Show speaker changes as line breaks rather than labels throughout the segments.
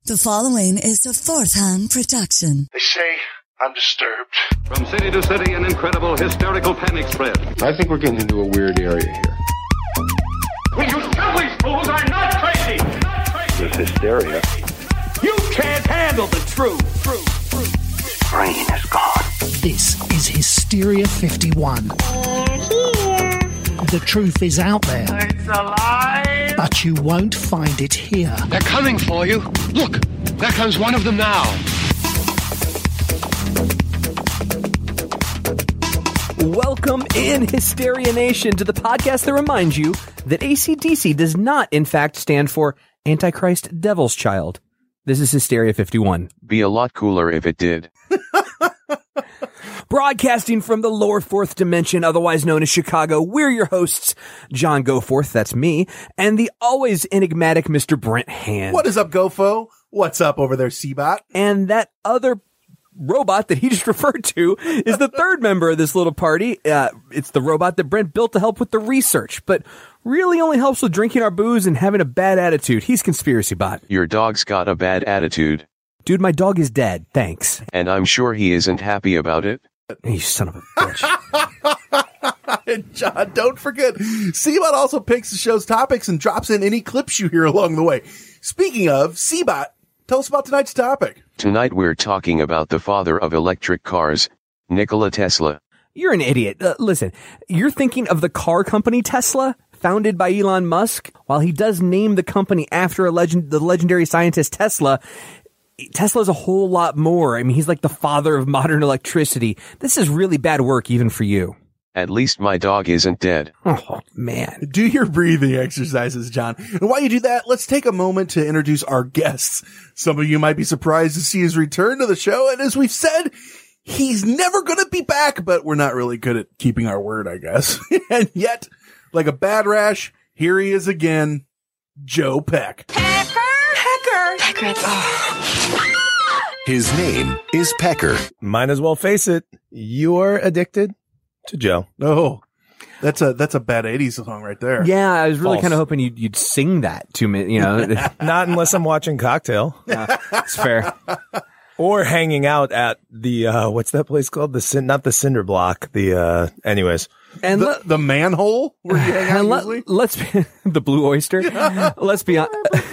The following is a fourth-hand production.
They say I'm disturbed.
From city to city, an incredible hysterical panic spread.
I think we're getting into a weird area here.
Will you tell these fools I'm not crazy? Not crazy.
This hysteria.
You can't handle the truth.
Brain is gone.
This is Hysteria 51.
They're here.
The truth is out there.
It's alive.
But you won't find it here.
They're coming for you. Look, there comes one of them now.
Welcome in, Hysteria Nation, to the podcast that reminds you that AC/DC does not, in fact, stand for Antichrist Devil's Child. This is Hysteria 51.
Be a lot cooler if it did.
Broadcasting from the lower fourth dimension, otherwise known as Chicago, we're your hosts, John Goforth, that's me, and the always enigmatic Mr. Brent Hand.
What is up, Gofo? What's up over there, Seabot?
And that other robot that he just referred to is the third member of this little party. It's the robot that Brent built to help with the research, but really only helps with drinking our booze and having a bad attitude. He's Conspiracy Bot.
Your dog's got a bad attitude.
Dude, my dog is dead. Thanks.
And I'm sure he isn't happy about it.
You son of a bitch.
And John, don't forget, Seabot also picks the show's topics and drops in any clips you hear along the way. Speaking of, Seabot, tell us about tonight's topic.
Tonight we're talking about the father of electric cars, Nikola Tesla.
You're an idiot. Listen, you're thinking of the car company Tesla, founded by Elon Musk. While he does name the company after the legendary scientist Tesla, Tesla's a whole lot more. I mean, he's like the father of modern electricity. This is really bad work even for you.
At least my dog isn't dead.
Oh, man.
Do your breathing exercises, John. And while you do that, let's take a moment to introduce our guests. Some of you might be surprised to see his return to the show. And as we've said, he's never going to be back, but we're not really good at keeping our word, I guess. And yet, like a bad rash, here he is again, Joe Peck.
Pecker.
His name is Pecker.
Might as well face it. You're addicted to Joe.
Oh, that's a bad 80s song right there.
Yeah, I was really kind of hoping you'd sing that to me, you know.
Not unless I'm watching Cocktail.
It's fair.
Or hanging out at the, what's that place called? Not the Cinder Block. Anyways.
And the manhole where you hang out usually?
Let's be, the Blue Oyster. Let's be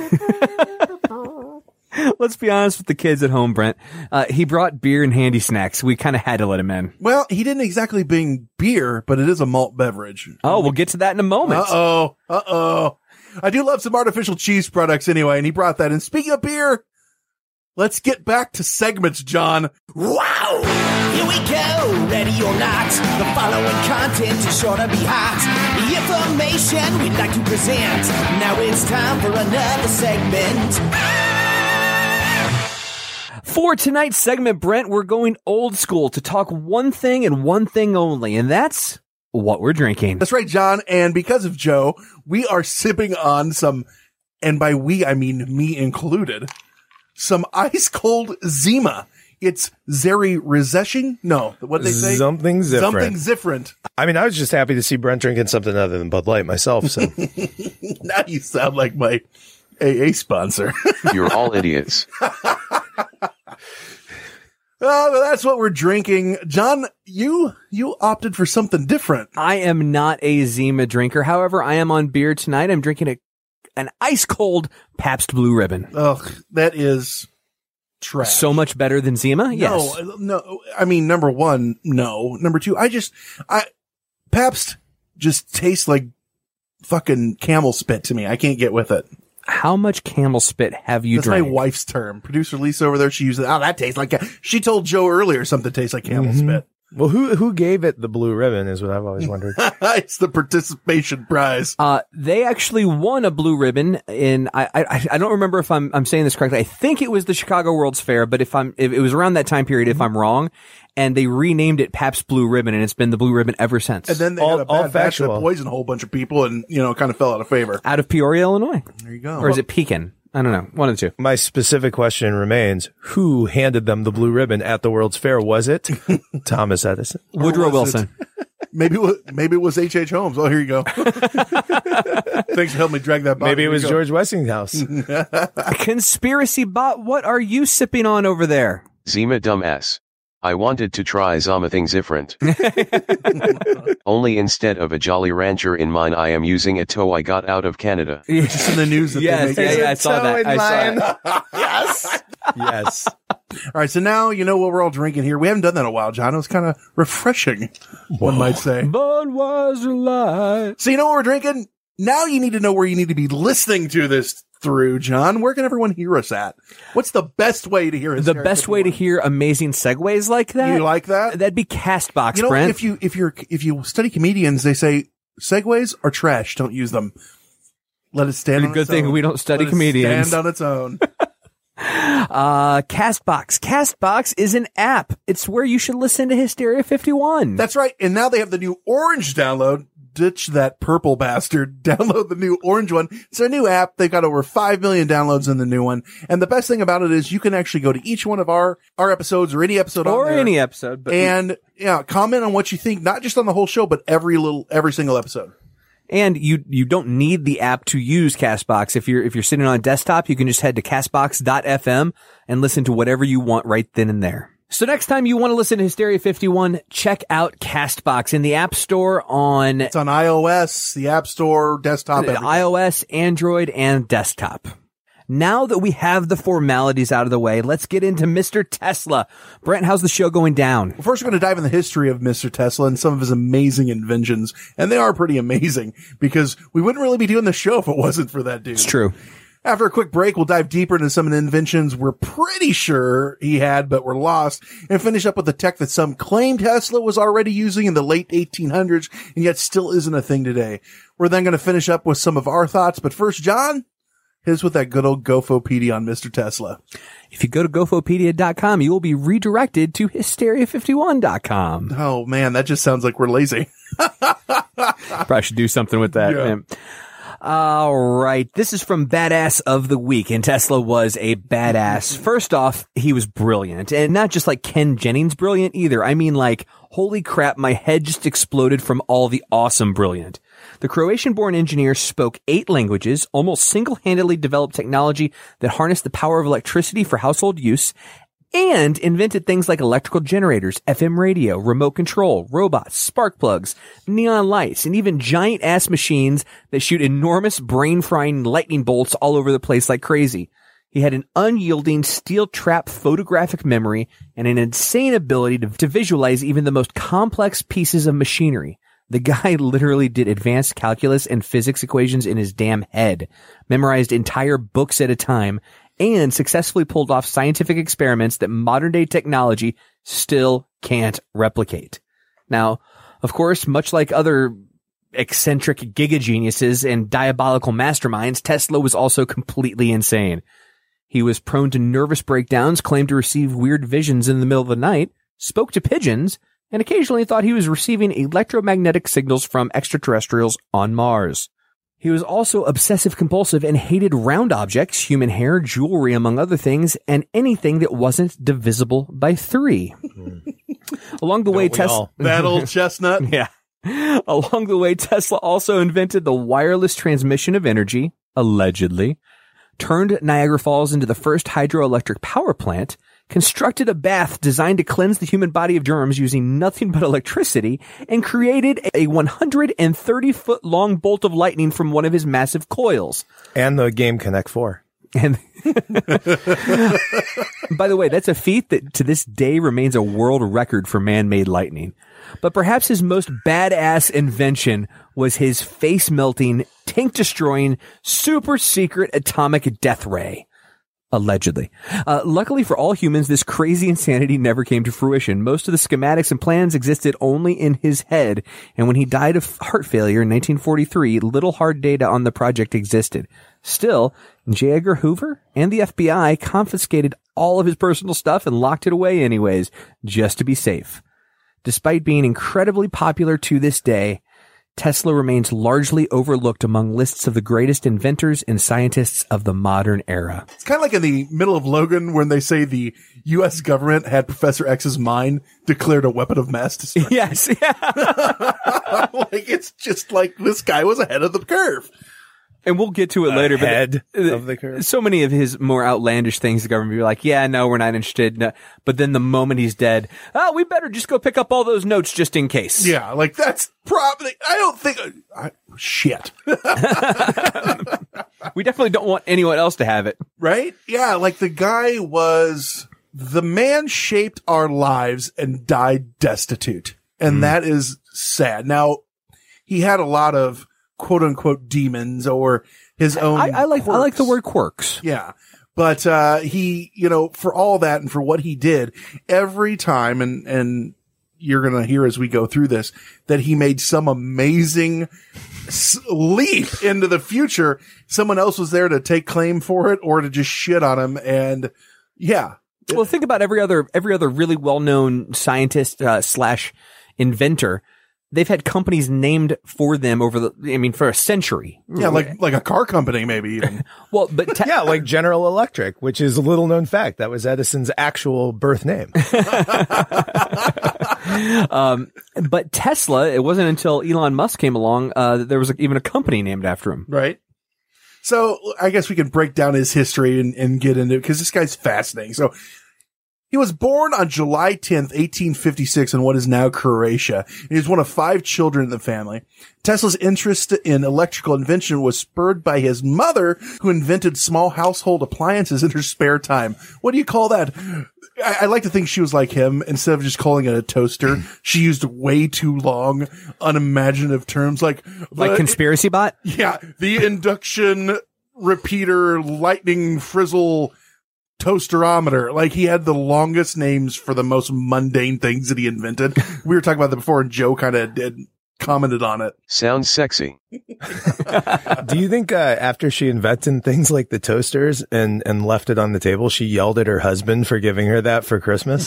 Let's be honest with the kids at home, Brent. He brought beer and handy snacks. We kind of had to let him in.
Well, he didn't exactly bring beer, but it is a malt beverage.
Oh, we'll get to that in a moment.
Uh-oh. I do love some artificial cheese products anyway, and he brought that in. Speaking of beer, let's get back to segments, John.
Wow! Here we go, ready or not. The following content is sure to be hot. The information we'd like to present. Now it's time for another segment.
For tonight's segment, Brent, we're going old school to talk one thing and one thing only, and that's what we're drinking.
That's right, John. And because of Joe, we are sipping on some, and by we, I mean me included, some ice cold Zima. It's Zeri Rezeshing? No, what they say?
Something different.
Something different.
I mean, I was just happy to see Brent drinking something other than Bud Light myself. So
now you sound like my AA sponsor.
You're all idiots.
Oh, that's what we're drinking. John, you opted for something different.
I am not a Zima drinker. However, I am on beer tonight. I'm drinking an ice cold Pabst Blue Ribbon.
Ugh, that is trash.
So much better than Zima? Yes.
No. I mean, number one, no. Number two, Pabst just tastes like fucking camel spit to me. I can't get with it.
How much camel spit have you drank?
That's my wife's term. Producer Lisa over there, she uses, that tastes like, she told Joe earlier something tastes like camel spit.
Well, who gave it the blue ribbon is what I've always wondered.
It's the participation prize.
They actually won a blue ribbon in, I don't remember if I'm saying this correctly. I think it was the Chicago World's Fair, but if it was around that time period, if I'm wrong, and they renamed it Pabst Blue Ribbon, and it's been the blue ribbon ever since.
And then they had a bad batch that poisoned a whole bunch of people and, kind of fell out of favor.
Out of Peoria, Illinois.
There you go.
Or is it Pekin? I don't know. One of the two.
My specific question remains, who handed them the blue ribbon at the World's Fair? Was it Thomas Edison?
Woodrow Wilson.
Maybe it was H.H. Holmes. Oh, here you go. Thanks for helping me drag that bottle.
Maybe it was George Westinghouse.
Conspiracy bot, what are you sipping on over there?
Zima dumbass. I wanted to try something different. Only instead of a Jolly Rancher in mine, I am using a tow I got out of Canada.
Just in the news that
yes,
they make.
I saw that. I saw it.
Yes. Yes.
All right, so now you know what we're all drinking here. We haven't done that in a while, John. It was kind of refreshing, one might say.
Budweiser Light.
So you know what we're drinking? Now you need to know where you need to be listening to this through, John. Where can everyone hear us at? What's the best way to hear us?
The best way to hear amazing segues like that?
You like that?
That'd be Castbox,
you know,
Brent.
if you study comedians, they say segues are trash. Don't use them. Let it stand on its own.
Good thing we don't study comedians.
Stand on its own.
Castbox. Castbox is an app. It's where you should listen to Hysteria 51.
That's right. And now they have the new orange download. Ditch that purple bastard. Download the new orange one. It's a new app. They've got over 5 million downloads in the new one. And the best thing about it is you can actually go to each one of our episodes or any episode on there.
Or any episode.
But comment on what you think, not just on the whole show, but every single episode.
And you don't need the app to use Castbox. If you're sitting on a desktop, you can just head to castbox.fm and listen to whatever you want right then and there. So next time you want to listen to Hysteria 51, check out Castbox in the App Store It's on
iOS, the App Store, desktop, everything.
iOS, Android, and desktop. Now that we have the formalities out of the way, let's get into Mr. Tesla. Brent, how's the show going down?
Well, first, we're going to dive in the history of Mr. Tesla and some of his amazing inventions. And they are pretty amazing because we wouldn't really be doing the show if it wasn't for that dude.
It's true.
After a quick break, we'll dive deeper into some of the inventions we're pretty sure he had but were lost, and finish up with the tech that some claim Tesla was already using in the late 1800s and yet still isn't a thing today. We're then going to finish up with some of our thoughts, but first, John, hit us with that good old GoFopedia on Mr. Tesla.
If you go to gofopedia.com, you will be redirected to hysteria51.com.
Oh man, that just sounds like we're lazy.
Probably should do something with that.
Yeah.
All right. This is from Badass of the Week, and Tesla was a badass. First off, he was brilliant, and not just like Ken Jennings brilliant either. I mean, like, holy crap, my head just exploded from all the awesome brilliant. The Croatian-born engineer spoke 8 languages, almost single-handedly developed technology that harnessed the power of electricity for household use, and invented things like electrical generators, FM radio, remote control, robots, spark plugs, neon lights, and even giant-ass machines that shoot enormous brain-frying lightning bolts all over the place like crazy. He had an unyielding steel trap photographic memory and an insane ability to visualize even the most complex pieces of machinery. The guy literally did advanced calculus and physics equations in his damn head, memorized entire books at a time, and successfully pulled off scientific experiments that modern-day technology still can't replicate. Now, of course, much like other eccentric giga-geniuses and diabolical masterminds, Tesla was also completely insane. He was prone to nervous breakdowns, claimed to receive weird visions in the middle of the night, spoke to pigeons, and occasionally thought he was receiving electromagnetic signals from extraterrestrials on Mars. He was also obsessive-compulsive and hated round objects, human hair, jewelry, among other things, and anything that wasn't divisible by 3. Along the way, Tesla...
That old chestnut.
Yeah. Along the way, Tesla also invented the wireless transmission of energy, allegedly, turned Niagara Falls into the first hydroelectric power plant, constructed a bath designed to cleanse the human body of germs using nothing but electricity, and created a 130-foot-long bolt of lightning from one of his massive coils.
And the game Connect 4.
And by the way, that's a feat that to this day remains a world record for man-made lightning. But perhaps his most badass invention was his face-melting, tank-destroying, super-secret atomic death ray. Allegedly. Luckily for all humans, this crazy insanity never came to fruition. Most of the schematics and plans existed only in his head, and when he died of heart failure in 1943, little hard data on the project existed. Still, J. Edgar Hoover and the FBI confiscated all of his personal stuff and locked it away anyways, just to be safe. Despite being incredibly popular to this day, Tesla remains largely overlooked among lists of the greatest inventors and scientists of the modern era.
It's kind of like in the middle of Logan when they say the U.S. government had Professor X's mind declared a weapon of mass destruction.
Yes, yeah.
Like, it's just like this guy was ahead of the curve.
And we'll get to it later.
Ahead
but
of the curve.
So many of his more outlandish things, the government be like, yeah, no, we're not interested. No. But then the moment he's dead, oh, we better just go pick up all those notes just in case.
Yeah, like that's probably, I don't think, shit.
We definitely don't want anyone else to have it.
Right? Yeah, like the guy was, the man shaped our lives and died destitute. And that is sad. Now, he had a lot of quote unquote demons or his own.
I like the word quirks.
Yeah. But, he, for all that and for what he did every time, and you're going to hear as we go through this, that he made some amazing leap into the future. Someone else was there to take claim for it or to just shit on him. And yeah.
Well, think about every other really well-known scientist, / inventor. They've had companies named for them for a century.
Yeah, like a car company, maybe even.
Well, but
yeah, like General Electric, which is a little known fact. That was Edison's actual birth name.
But Tesla, it wasn't until Elon Musk came along, that there was even a company named after him.
Right. So I guess we can break down his history and get into it because this guy's fascinating. So he was born on July 10th, 1856 in what is now Croatia. He was one of 5 children in the family. Tesla's interest in electrical invention was spurred by his mother, who invented small household appliances in her spare time. What do you call that? I like to think she was like him. Instead of just calling it a toaster, she used way too long, unimaginative terms like
conspiracy bot?
Yeah. The induction repeater lightning frizzle toasterometer. Like, he had the longest names for the most mundane things that he invented. We were talking about that before, and Joe kind of commented on it.
Sounds sexy.
Do you think after she invented things like the toasters and left it on the table, she yelled at her husband for giving her that for Christmas?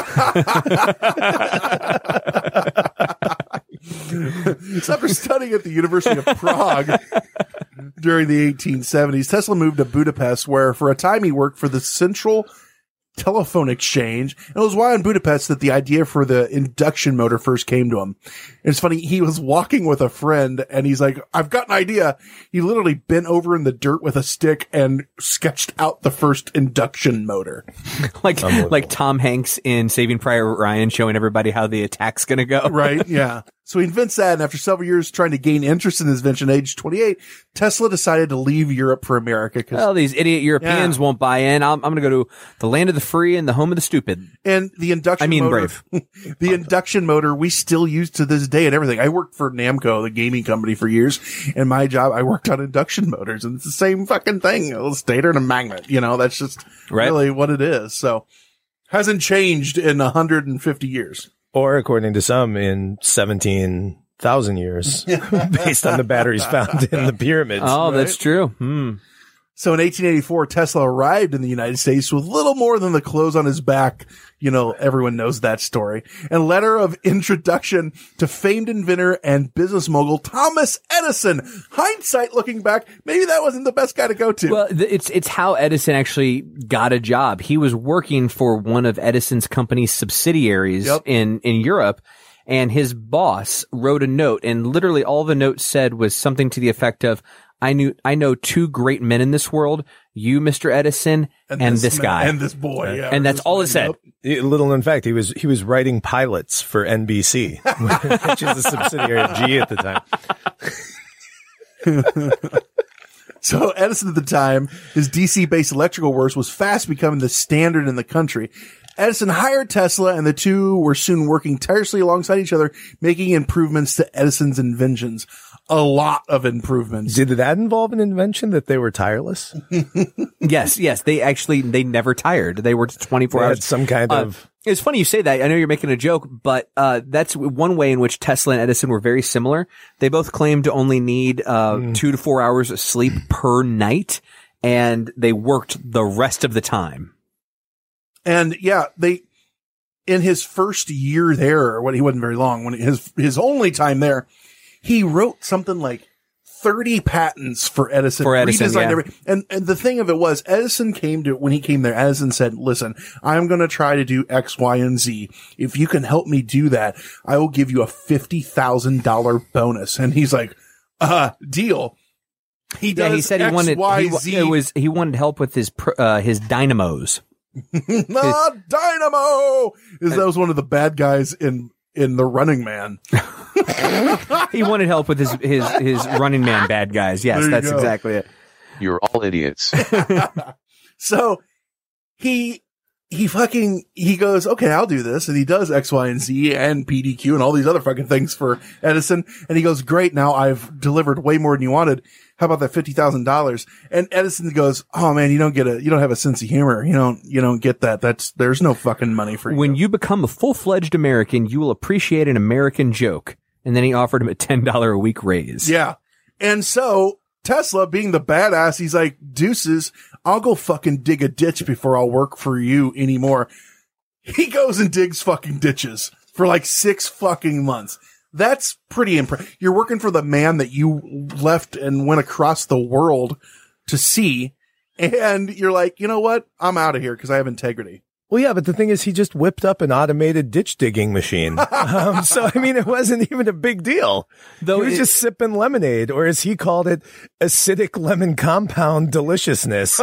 So after studying at the University of Prague during the 1870s, Tesla moved to Budapest, where for a time he worked for the Central Telephone Exchange. And it was while in Budapest that the idea for the induction motor first came to him. And it's funny, he was walking with a friend and he's like, I've got an idea. He literally bent over in the dirt with a stick and sketched out the first induction motor.
like Tom Hanks in Saving Private Ryan showing everybody how the attack's going to go.
Right. Yeah. So he invents that, and after several years trying to gain interest in his invention at age 28, Tesla decided to leave Europe for America.
Well, these idiot Europeans won't buy in. I'm going to go to the land of the free and the home of the stupid.
And the induction motor,
brave.
The induction motor we still use to this day and everything. I worked for Namco, the gaming company, for years, and my job, I worked on induction motors, and it's the same fucking thing. A stator and a magnet. That's just really what it is. So hasn't changed in 150 years.
Or, according to some, in 17,000 years, based on the batteries found in the pyramids.
Oh, right? That's true.
So in 1884, Tesla arrived in the United States with little more than the clothes on his back. Everyone knows that story. And letter of introduction to famed inventor and business mogul Thomas Edison. Hindsight, looking back, maybe that wasn't the best guy to go to.
Well, it's how Edison actually got a job. He was working for one of Edison's company's subsidiaries in Europe, and his boss wrote a note, and literally all the note said was something to the effect of, I know 2 great men in this world, you, Mr. Edison, and this guy.
And this boy. Yeah,
and that's all it said.
Little known fact, he was writing pilots for NBC, which is a subsidiary of GE at the
time. So Edison at the time, his DC-based electrical works was fast becoming the standard in the country. Edison hired Tesla, and the two were soon working tirelessly alongside each other, making improvements to Edison's inventions. A lot of improvements.
Did that involve an invention that they were tireless?
Yes. They never tired. They worked 24 hours.
Had some kind of.
It's funny you say that. I know you're making a joke, but that's one way in which Tesla and Edison were very similar. They both claimed to only need 2 to 4 hours of sleep per night, and they worked the rest of the time.
And yeah, in his first year there, he wasn't very long, when his only time there, he wrote something like 30 patents for Edison. Redesigned and the thing of it was, Edison when he came there, Edison said, listen, I'm going to try to do X, Y, and Z. If you can help me do that, I will give you a $50,000 bonus. And he's like, deal. He said
he wanted help with his dynamos.
Dynamo! That was one of the bad guys in The Running Man.
He wanted help with his Running Man bad guys. Yes, that's exactly it.
You're all idiots.
So he goes, okay, I'll do this. And he does X, Y, and Z and PDQ and all these other fucking things for Edison. And he goes, great. Now I've delivered way more than you wanted. How about that $50,000? And Edison goes, oh man, you don't have a sense of humor. You don't get that. There's no fucking money for you.
When you become a full-fledged American, you will appreciate an American joke. And then he offered him a $10 a week raise.
Yeah. And so Tesla, being the badass, he's like, deuces, I'll go fucking dig a ditch before I'll work for you anymore. He goes and digs fucking ditches for like 6 fucking months. That's pretty impressive. You're working for the man that you left and went across the world to see. And you're like, you know what? I'm out of here because I have integrity.
Well, yeah, but the thing is, he just whipped up an automated ditch digging machine. So, I mean, it wasn't even a big deal. Though he was just sipping lemonade, or as he called it, acidic lemon compound deliciousness.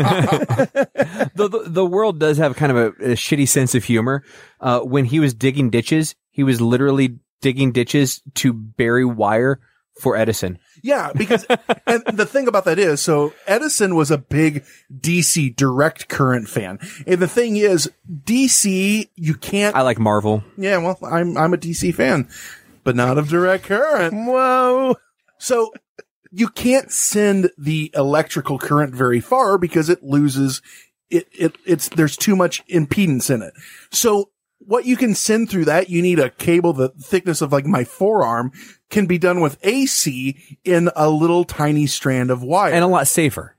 The world does have kind of a shitty sense of humor. When he was digging ditches, he was literally digging ditches to bury wire for Edison.
Yeah, because, and the thing about that is, so Edison was a big DC direct current fan. And the thing is, DC, you can't.
I like Marvel.
Yeah, well, I'm a DC fan, but not of direct current.
Whoa.
So you can't send the electrical current very far because it loses, there's too much impedance in it. So what you can send through that, you need a cable the thickness of like my forearm, can be done with AC in a little tiny strand of wire.
And a lot safer.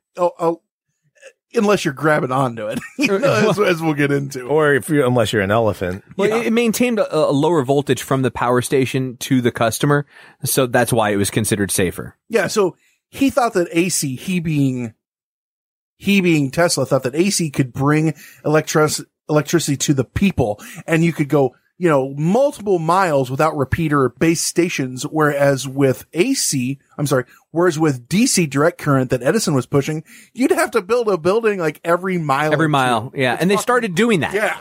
Unless you're grabbing onto it, as we'll get into.
Or unless you're an elephant.
Well, yeah. It maintained a lower voltage from the power station to the customer. So that's why it was considered safer.
Yeah. So he thought that AC, he being Tesla, thought that AC could bring electricity to the people, and you could go, multiple miles without repeater base stations. Whereas with DC direct current that Edison was pushing, you'd have to build a building like every mile.
Yeah. And they started doing that.
Yeah.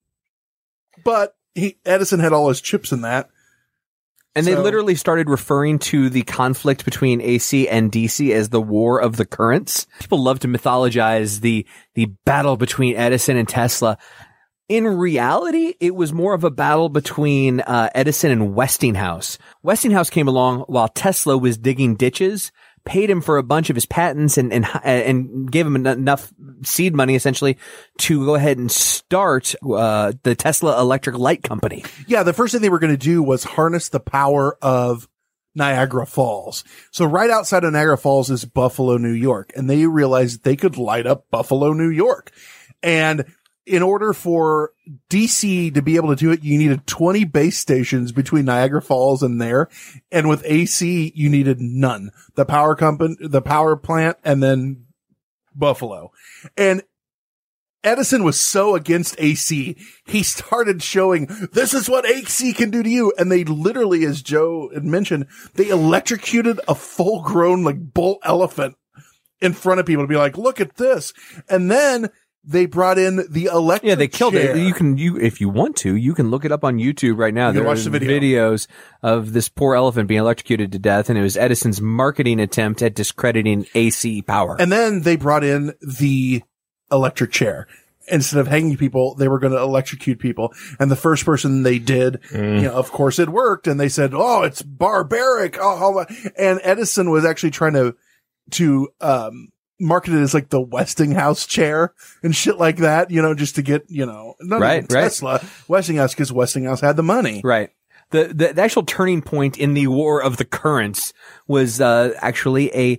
But Edison had all his chips in that.
And they literally started referring to the conflict between AC and DC as the war of the currents. People love to mythologize the battle between Edison and Tesla. In reality, it was more of a battle between Edison and Westinghouse. Westinghouse came along while Tesla was digging ditches, paid him for a bunch of his patents and gave him enough seed money essentially to go ahead and start the Tesla Electric Light Company.
Yeah, the first thing they were going to do was harness the power of Niagara Falls. So right outside of Niagara Falls is Buffalo, New York, and they realized they could light up Buffalo, New York. And in order for DC to be able to do it, you needed 20 base stations between Niagara Falls and there. And with AC, you needed none. The power plant, and then Buffalo. And Edison was so against AC, he started showing, this is what AC can do to you. And they literally, as Joe had mentioned, they electrocuted a full-grown, like, bull elephant in front of people to be like, look at this. And then they brought in the electric.
Yeah, they killed
chair.
it. If you want to, you can look it up on YouTube right now.
You can watch the video.
Videos of this poor elephant being electrocuted to death, and it was Edison's marketing attempt at discrediting AC power.
And then they brought in the electric chair. Instead of hanging people, they were going to electrocute people. And the first person they did, of course it worked. And they said, oh, it's barbaric. And Edison was actually trying to marketed as like the Westinghouse chair and shit like that, just to get, not Tesla, Westinghouse, because Westinghouse had the money.
Right. The actual turning point in the war of the currents was actually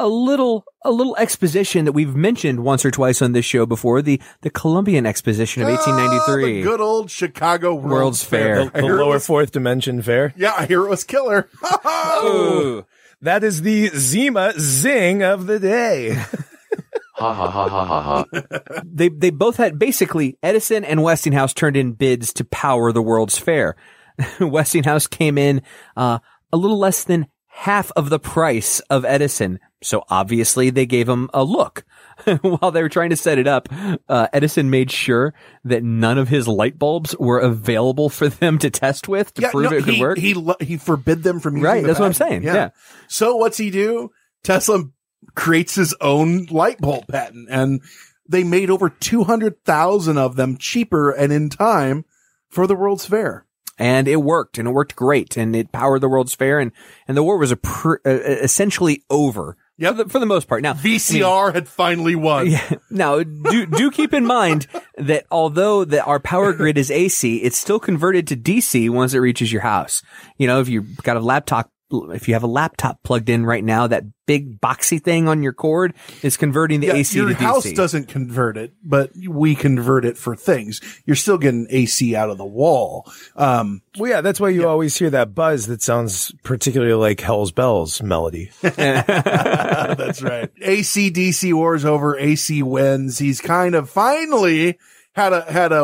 a little exposition that we've mentioned once or twice on this show before, the Columbian Exposition of 1893.
The good old Chicago
World's Fair.
The lower fourth dimension fair.
Yeah, I hear it was killer.
Oh, that is the Zima zing of the day.
Ha ha ha ha ha ha.
They both had, basically, Edison and Westinghouse turned in bids to power the World's Fair. Westinghouse came in a little less than half of the price of Edison. So obviously they gave him a look. While they were trying to set it up, Edison made sure that none of his light bulbs were available for them to test with to prove it could work.
He forbid them from using
Right,
the
that's what I'm
patent.
saying. Yeah.
So what's he do? Tesla creates his own light bulb patent, and they made over 200,000 of them cheaper and in time for the World's Fair.
And it worked great, and it powered the World's Fair, and the war was essentially over.
Yep.
For the most part. Now,
VCR had finally won.
Yeah. Now, do keep in mind that although our power grid is AC, it's still converted to DC once it reaches your house. You know, if you've got if you have a laptop plugged in right now, that big boxy thing on your cord is converting the AC to DC.
Your house doesn't convert it, but we convert it for things. You're still getting AC out of the wall.
Well, yeah, that's why you always hear that buzz that sounds particularly like Hell's Bells melody.
That's right. AC DC war's over. AC wins. He's kind of finally had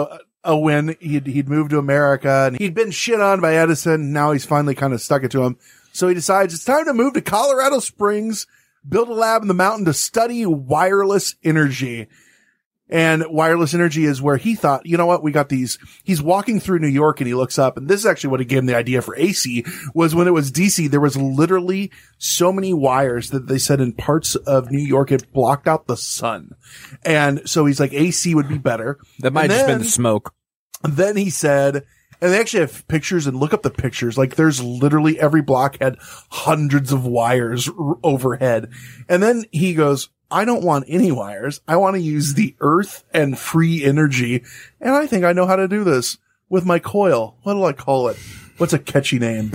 a win. He'd moved to America and he'd been shit on by Edison. Now he's finally kind of stuck it to him. So he decides it's time to move to Colorado Springs, build a lab in the mountain to study wireless energy. And wireless energy is where he thought, you know what, we got these. He's walking through New York and he looks up, and this is actually what gave him the idea for AC, was when it was DC, there was literally so many wires that they said in parts of New York it blocked out the sun. And so he's like, AC would be better.
That might have just been the smoke.
Then he said, and they actually have pictures, and look up the pictures. Like there's literally every block had hundreds of wires overhead. And then he goes, I don't want any wires. I want to use the earth and free energy. And I think I know how to do this with my coil. What do I call it? What's a catchy name?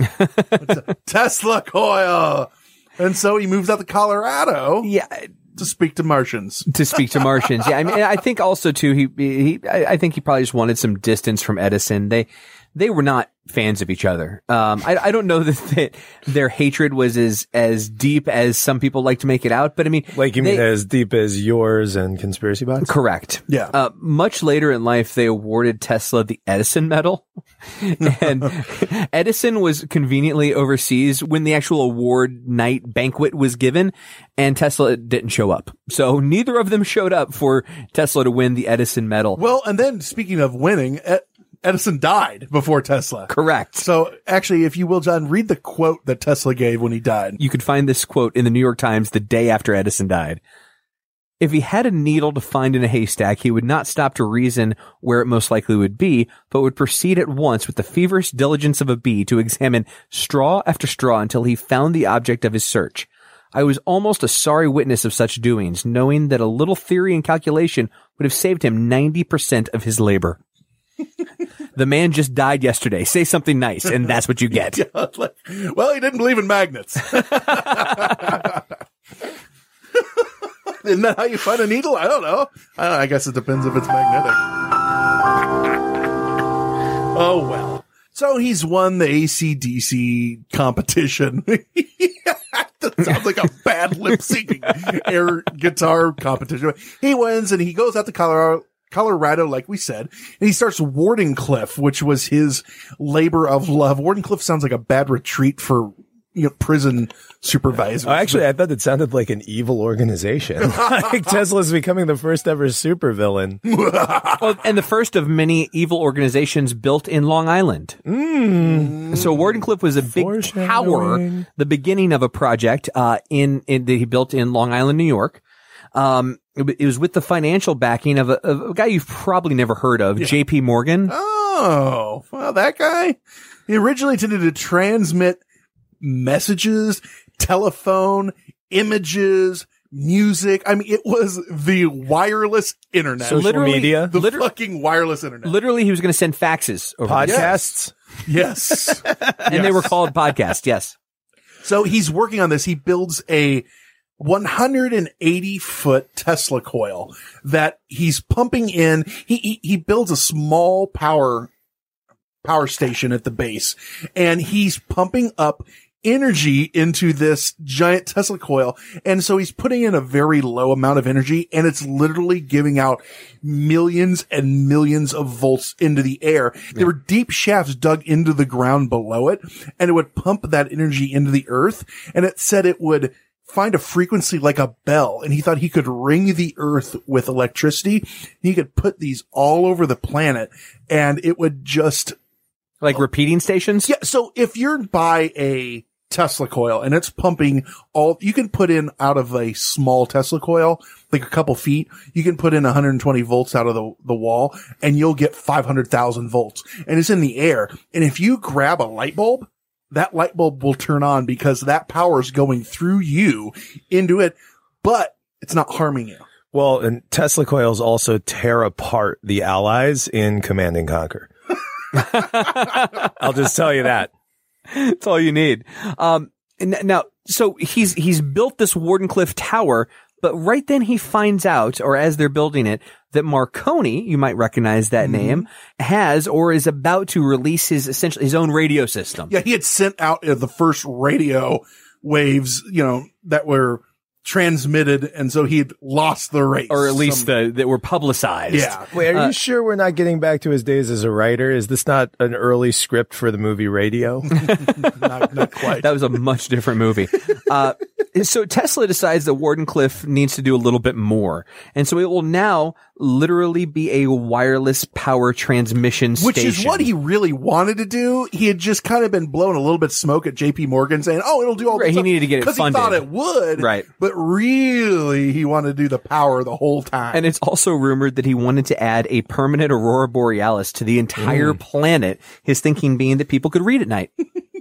Tesla coil. And so he moves out to Colorado.
Yeah.
To speak to Martians.
Yeah. I mean, I think also too, I think he probably just wanted some distance from Edison. They were not fans of each other. I don't know that their hatred was as deep as some people like to make it out, but I mean,
like you mean as deep as yours and Conspiracy Bots?
Correct.
Yeah.
Much later in life, they awarded Tesla the Edison Medal, and Edison was conveniently overseas when the actual award night banquet was given, and Tesla didn't show up. So neither of them showed up for Tesla to win the Edison Medal.
Well, and then speaking of winning, Edison died before Tesla.
Correct.
So actually, if you will, John, read the quote that Tesla gave when he died.
You could find this quote in the New York Times the day after Edison died. If he had a needle to find in a haystack, he would not stop to reason where it most likely would be, but would proceed at once with the feverish diligence of a bee to examine straw after straw until he found the object of his search. I was almost a sorry witness of such doings, knowing that a little theory and calculation would have saved him 90% of his labor. The man just died yesterday. Say something nice, and that's what you get.
Well, he didn't believe in magnets. Isn't that how you find a needle? I don't know. I guess it depends if it's magnetic. Oh, well. So he's won the AC/DC competition. That sounds like a bad lip syncing air guitar competition. He wins, and he goes out to Colorado, like we said, and he starts Wardenclyffe, which was his labor of love. Wardenclyffe sounds like a bad retreat for, prison supervisors.
Actually, I thought it sounded like an evil organization. Like Tesla's becoming the first ever supervillain.
Well, and the first of many evil organizations built in Long Island. So Wardenclyffe was a big tower, the beginning of a project that he built in Long Island, New York. It was with the financial backing of a guy you've probably never heard of, J.P. Morgan.
Oh, well, that guy. He originally intended to transmit messages, telephone, images, music. I mean, it was the wireless internet.
Social media.
The fucking wireless internet.
Literally, he was going to send faxes over
podcasts.
Yes.
And they were called podcasts. Yes.
So he's working on this. He builds a 180-foot Tesla coil that he's pumping in. He builds a small power station at the base, and he's pumping up energy into this giant Tesla coil. And so he's putting in a very low amount of energy, and it's literally giving out millions and millions of volts into the air. Yeah. There were deep shafts dug into the ground below it, and it would pump that energy into the earth. And it said it would find a frequency like a bell, and he thought he could ring the earth with electricity. He could put these all over the planet, and it would just...
Like repeating stations?
Yeah. So if you're by a Tesla coil and it's pumping you can put in out of a small Tesla coil, like a couple feet, you can put in 120 volts out of the wall, and you'll get 500,000 volts, and it's in the air. And if you grab a light bulb, that light bulb will turn on because that power is going through you into it, but it's not harming you.
Well, and Tesla coils also tear apart the Allies in Command and Conquer. I'll just tell you that.
That's all you need. Now, so he's built this Wardenclyffe tower, but right then he finds out, or as they're building it, that Marconi, you might recognize that name, has or is about to release essentially his own radio system.
Yeah, he had sent out the first radio waves, that were transmitted, and so he'd lost the race,
or at least that were publicized.
Yeah.
Wait, are you sure we're not getting back to his days as a writer? Is this not an early script for the movie Radio?
not quite.
That was a much different movie. So Tesla decides that Wardenclyffe needs to do a little bit more, and so it will now literally be a wireless power transmission station.
Which is what he really wanted to do. He had just kind of been blowing a little bit of smoke at JP Morgan saying, it'll do all this
stuff. He needed to get it funded.
Because he thought it would.
Right.
But really, he wanted to do the power the whole time.
And it's also rumored that he wanted to add a permanent Aurora Borealis to the entire planet, his thinking being that people could read at night.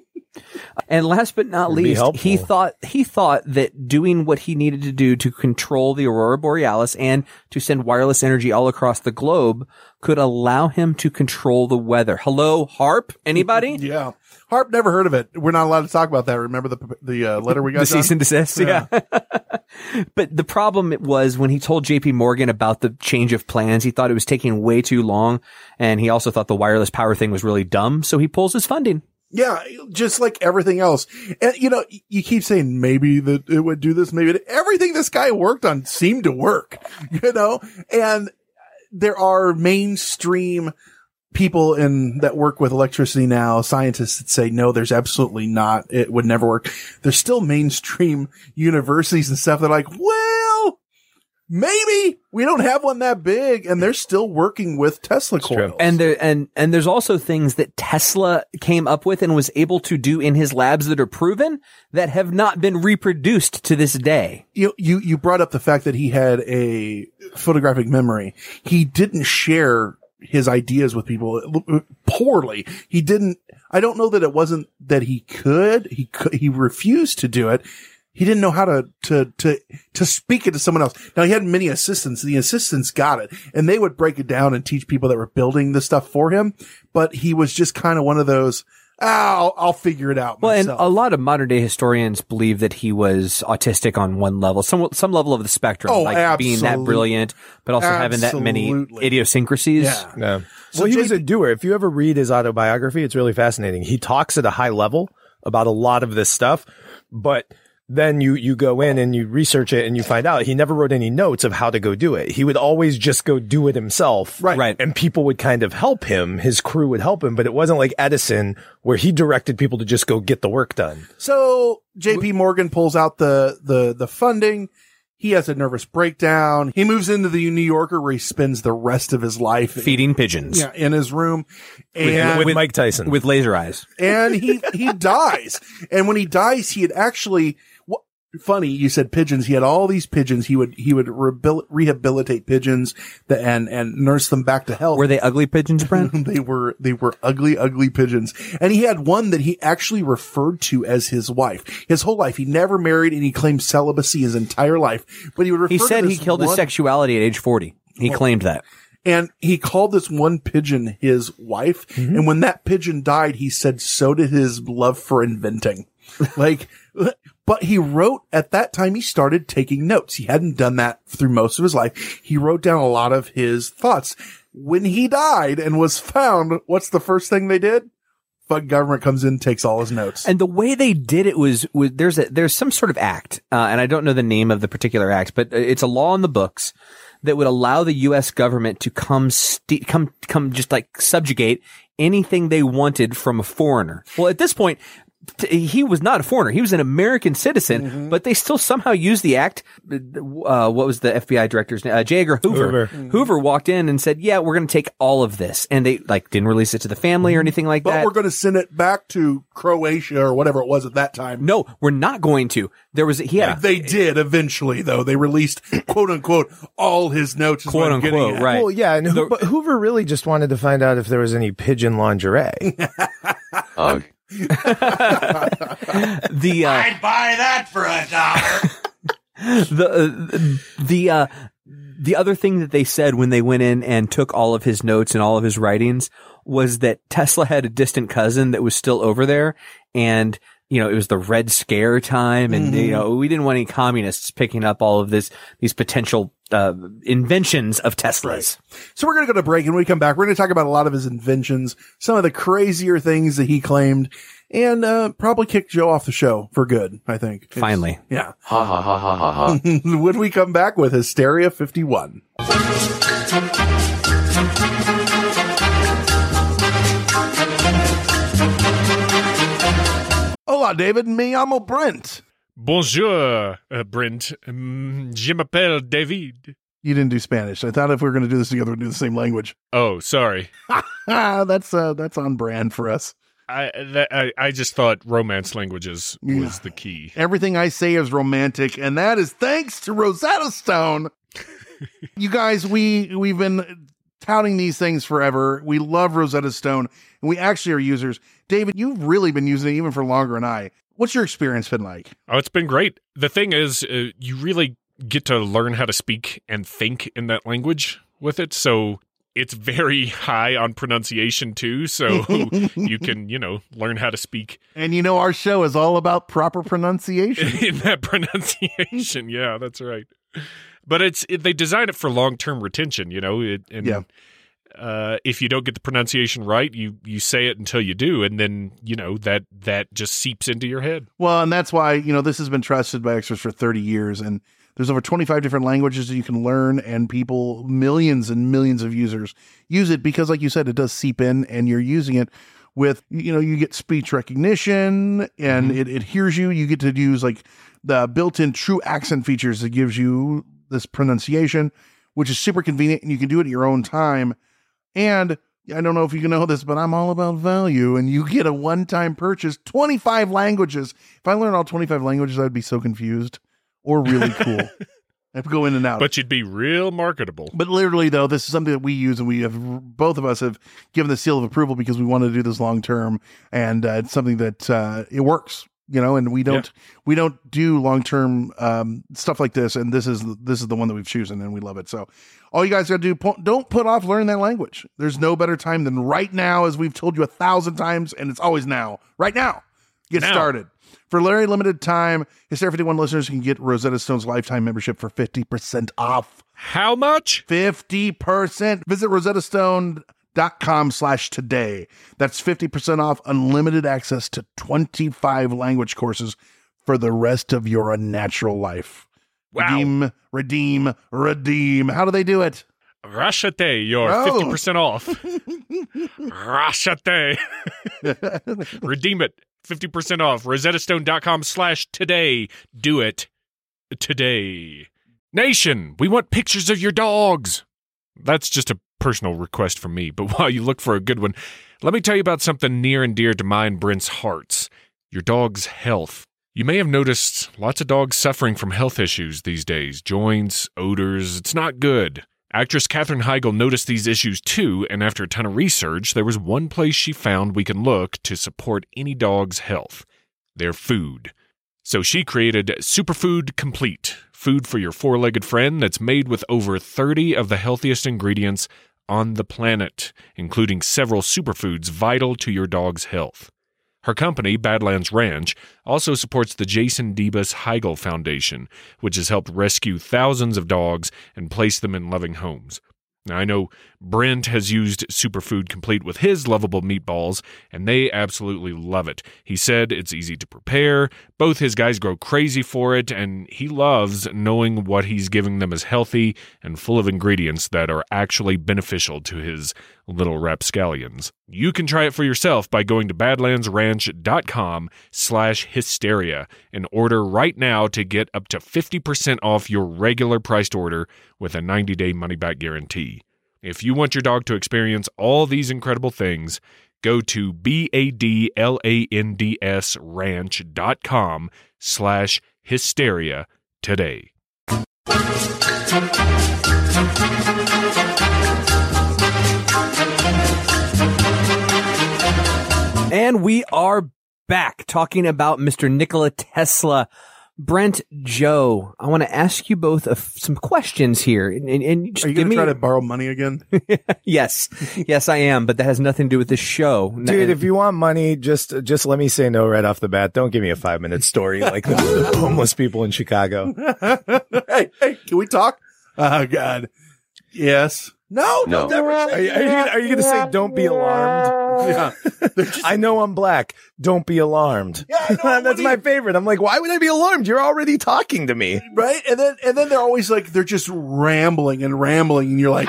And last but not least, he thought that doing what he needed to do to control the Aurora Borealis and to send wireless energy all across the globe could allow him to control the weather. Hello, HAARP? Anybody?
Yeah. HAARP, never heard of it. We're not allowed to talk about that. Remember the letter we got?
The cease and desist? Yeah. But the problem was when he told JP Morgan about the change of plans, he thought it was taking way too long. And he also thought the wireless power thing was really dumb. So he pulls his funding.
Yeah, just like everything else. And, you keep saying maybe that it would do this, maybe everything this guy worked on seemed to work, and there are mainstream people that work with electricity now, scientists that say, no, there's absolutely not. It would never work. There's still mainstream universities and stuff that are like, well, maybe we don't have one that big, and they're still working with Tesla coils.
And there's also things that Tesla came up with and was able to do in his labs that are proven that have not been reproduced to this day.
You brought up the fact that he had a photographic memory. He didn't share his ideas with people poorly. He didn't. I don't know that it wasn't that he could. He refused to do it. He didn't know how to speak it to someone else. Now, he had many assistants. The assistants got it, and they would break it down and teach people that were building the stuff for him. But he was just kind of one of those, I'll figure it out myself.
Well, and a lot of modern day historians believe that he was autistic on one level, some level of the spectrum, like
absolutely.
being that brilliant, but also having that many idiosyncrasies.
Yeah. So he was a doer. If you ever read his autobiography, it's really fascinating. He talks at a high level about a lot of this stuff, but then you go in and you research it and you find out he never wrote any notes of how to go do it. He would always just go do it himself.
Right.
And people would kind of help him. His crew would help him, but it wasn't like Edison where he directed people to just go get the work done.
So JP Morgan pulls out the funding. He has a nervous breakdown. He moves into the New Yorker where he spends the rest of his life
feeding pigeons.
Yeah, in his room. And
with Mike Tyson.
With laser eyes.
And he dies. And when he dies, he had actually, funny, you said pigeons. He had all these pigeons. He would rehabilitate pigeons and nurse them back to health.
Were they ugly pigeons, Brent?
They were ugly pigeons. And he had one that he actually referred to as his wife. His whole life. He never married, and he claimed celibacy his entire life. But he would refer
He said
to
he killed his sexuality at age 40. He claimed that.
And he called this one pigeon his wife. Mm-hmm. And when that pigeon died, he said so did his love for inventing. Like, But he wrote at that time, he started taking notes. He hadn't done that through most of his life. He wrote down a lot of his thoughts. When he died and was found, what's the first thing they did? Fuck, government comes in, takes all his notes.
And the way they did it was there's some sort of act, and I don't know the name of the particular act, but it's a law in the books that would allow the U.S. government to come just like subjugate anything they wanted from a foreigner. Well, at this point, he was not a foreigner. He was an American citizen, but they still somehow used the act. What was the FBI director's name? J. Edgar Hoover. Hoover walked in and said, yeah, we're going to take all of this. And they didn't release it to the family or anything like that.
But we're going to send it back to Croatia or whatever it was at that time.
No, we're not going to.
They did eventually, though. They released, quote unquote, all his notes.
Quote unquote, right.
Well, yeah. And but Hoover really just wanted to find out if there was any pigeon lingerie.
Ugh.
I'd buy that for $1.
The other thing that they said when they went in and took all of his notes and all of his writings was that Tesla had a distant cousin that was still over there, and it was the Red Scare time, and we didn't want any communists picking up all of these potential inventions of Tesla's.
Right. So we're going to go to break, and when we come back, we're going to talk about a lot of his inventions, some of the crazier things that he claimed, and probably kick Joe off the show for good, I think.
Finally.
Yeah.
Ha ha ha ha ha ha.
When we come back with Hysteria 51. Hola, David. Me llamo Brent.
Bonjour, Brent. Je m'appelle David.
You didn't do Spanish. I thought if we were going to do this together, we'd do the same language.
Oh, sorry.
That's on brand for us.
I just thought romance languages was the key.
Everything I say is romantic, and that is thanks to Rosetta Stone. You guys, we've been touting these things forever. We love Rosetta Stone, and we actually are users. David, you've really been using it even for longer than I. What's your experience been like?
Oh, it's been great. The thing is, you really get to learn how to speak and think in that language with it. So it's very high on pronunciation too. So you can, learn how to speak.
And our show is all about proper pronunciation.
In that pronunciation. Yeah, that's right. But they design it for long-term retention, if you don't get the pronunciation right, you say it until you do, and then that just seeps into your head.
Well, and that's why this has been trusted by experts for 30 years, and there's over 25 different languages that you can learn, and millions and millions of users use it because, like you said, it does seep in, and you're using it with you get speech recognition, and it hears you. You get to use like the built-in true accent features that gives you this pronunciation, which is super convenient, and you can do it at your own time. And I don't know if you know this, but I'm all about value, and you get a one-time purchase, 25 languages. If I learned all 25 languages, I'd be so confused or really cool. I have to go in and out.
But you'd be real marketable.
But literally, though, this is something that we use, and both of us have given the seal of approval because we want to do this long-term, and it's something that it works. And we don't do long-term stuff like this. And this is the one that we've chosen, and we love it. So all you guys got to do, don't put off learning that language. There's no better time than right now, as we've told you 1,000 times, and it's always now. Right now. Get started. For a very limited time, Hysteria 51 listeners can get Rosetta Stone's lifetime membership for 50% off.
How much?
50%. Visit rosettastone.com/today. That's 50% off unlimited access to 25 language courses for the rest of your unnatural life.
Wow.
Redeem. How do they do it?
Rashate, you're 50% off. Rashate. Redeem it. 50% off. rosettastone.com/today. Do it today. Nation, we want pictures of your dogs. That's just a personal request from me, but while you look for a good one, let me tell you about something near and dear to mine, Brent's hearts. Your dog's health. You may have noticed lots of dogs suffering from health issues these days. Joints, odors, it's not good. Actress Katherine Heigl noticed these issues too, and after a ton of research, there was one place she found we can look to support any dog's health: their food. So she created Superfood Complete, food for your four-legged friend that's made with over 30 of the healthiest ingredients on the planet, including several superfoods vital to your dog's health. Her company, Badlands Ranch, also supports the Jason Debus Heigl Foundation, which has helped rescue thousands of dogs and place them in loving homes. Now, I know Brent has used Superfood Complete with his lovable meatballs, and they absolutely love it. He said it's easy to prepare, both his guys grow crazy for it, and he loves knowing what he's giving them is healthy and full of ingredients that are actually beneficial to his little rapscallions. You can try it for yourself by going to badlandsranch.com/hysteria and order right now to get up to 50% off your regular priced order with a 90-day money-back guarantee. If you want your dog to experience all these incredible things, go to badlandsranch.com/hysteria today.
And we are back talking about Mr. Nikola Tesla. Brent, Joe, I want to ask you both some questions here. And just
are you going to try to borrow money again?
Yes, I am. But that has nothing to do with this show,
dude. If you want money, just let me say no right off the bat. Don't give me a 5-minute story like the homeless people in Chicago.
Hey, can we talk? Oh God, yes. No.
Are you going to say don't be alarmed?
Yeah.
I know I'm black. Don't be alarmed. Yeah, that's my favorite. I'm like, why would I be alarmed? You're already talking to me.
Right? And then they're always like, they're just rambling, and you're like,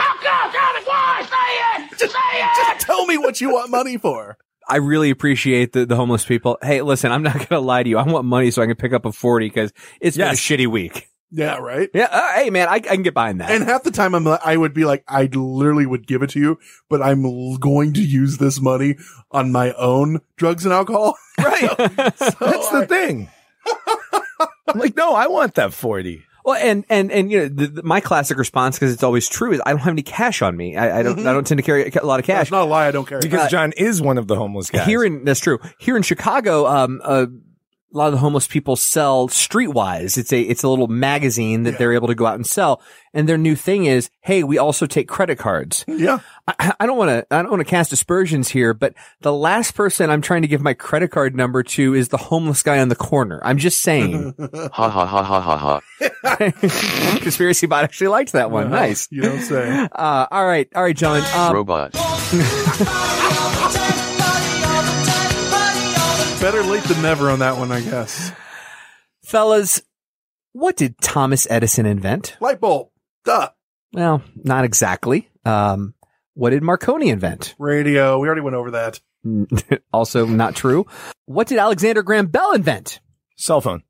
just tell me what you want money for.
I really appreciate the homeless people. Hey, listen, I'm not going to lie to you. I want money so I can pick up a 40 because it's been a shitty week.
Yeah, right?
Yeah, hey, man, I can get behind that.
And half the time I would be like, I literally would give it to you, but I'm going to use this money on my own drugs and alcohol.
Right. So that's the thing. I'm like, no, I want that 40.
Well, and you know, my classic response, because it's always true, is I don't have any cash on me. I don't tend to carry a lot of cash.
That's not a lie. I don't carry
because John is one of the homeless guys.
That's true. Here in Chicago, a lot of the homeless people sell Streetwise. It's a little magazine that they're able to go out and sell. And their new thing is, hey, we also take credit cards.
Yeah.
I don't want to cast aspersions here, but the last person I'm trying to give my credit card number to is the homeless guy on the corner. I'm just saying.
Ha ha ha ha ha ha.
Conspiracy Bot actually liked that one. Nice.
You don't say.
All right, John.
Robot.
Better late than never on that one, I guess.
Fellas, what did Thomas Edison invent?
Light bulb. Duh.
Well, not exactly. What did Marconi invent?
Radio. We already went over that.
Also not true. What did Alexander Graham Bell invent?
Cell phone.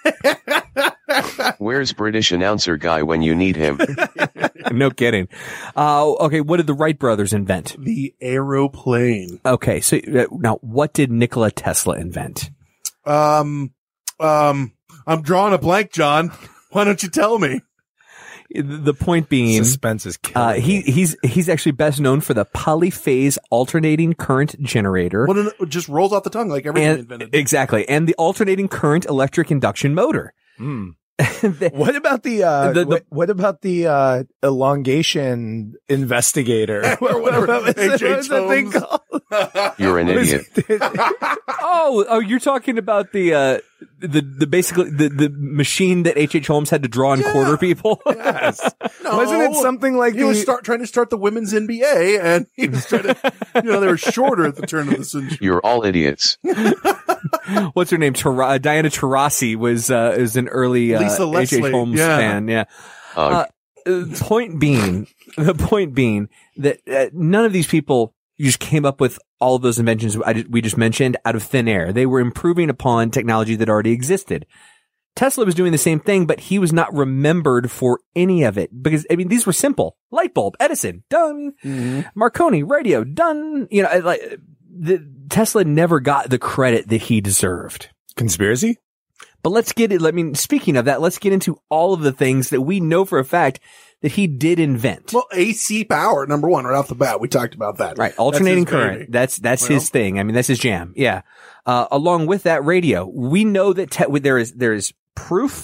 Where's British announcer guy when you need him?
No kidding. Okay, what did the Wright brothers invent?
The aeroplane.
Okay, so now what did Nikola Tesla invent?
I'm drawing a blank, John. Why don't you tell me?
The point being,
suspense is killing
he's actually best known for the polyphase alternating current generator.
Well, it just rolls off the tongue like everything invented.
Exactly, and the alternating current electric induction motor.
What about the elongation investigator or whatever?
H.H. Holmes.
You're an idiot.
Oh, you're talking about the basically the machine that H.H. Holmes had to draw and quarter people.
Yes. No,
wasn't it something like
he was trying to start the women's NBA, and he was trying to, they were shorter at the turn of the century.
You're all idiots.
What's her name? Diana Taurasi was an early H.H. Holmes fan. Yeah. The point being that none of these people just came up with all of those inventions we just mentioned out of thin air. They were improving upon technology that already existed. Tesla was doing the same thing, but he was not remembered for any of it because, I mean, these were simple. Light bulb, Edison, done. Mm-hmm. Marconi, radio, done. Tesla never got the credit that he deserved.
Conspiracy?
But speaking of that, let's get into all of the things that we know for a fact that he did invent.
Well, AC power, number one, right off the bat. We talked about that.
Right. Alternating current. That's his thing. I mean, that's his jam. Yeah. Along with that, radio. We know that there is proof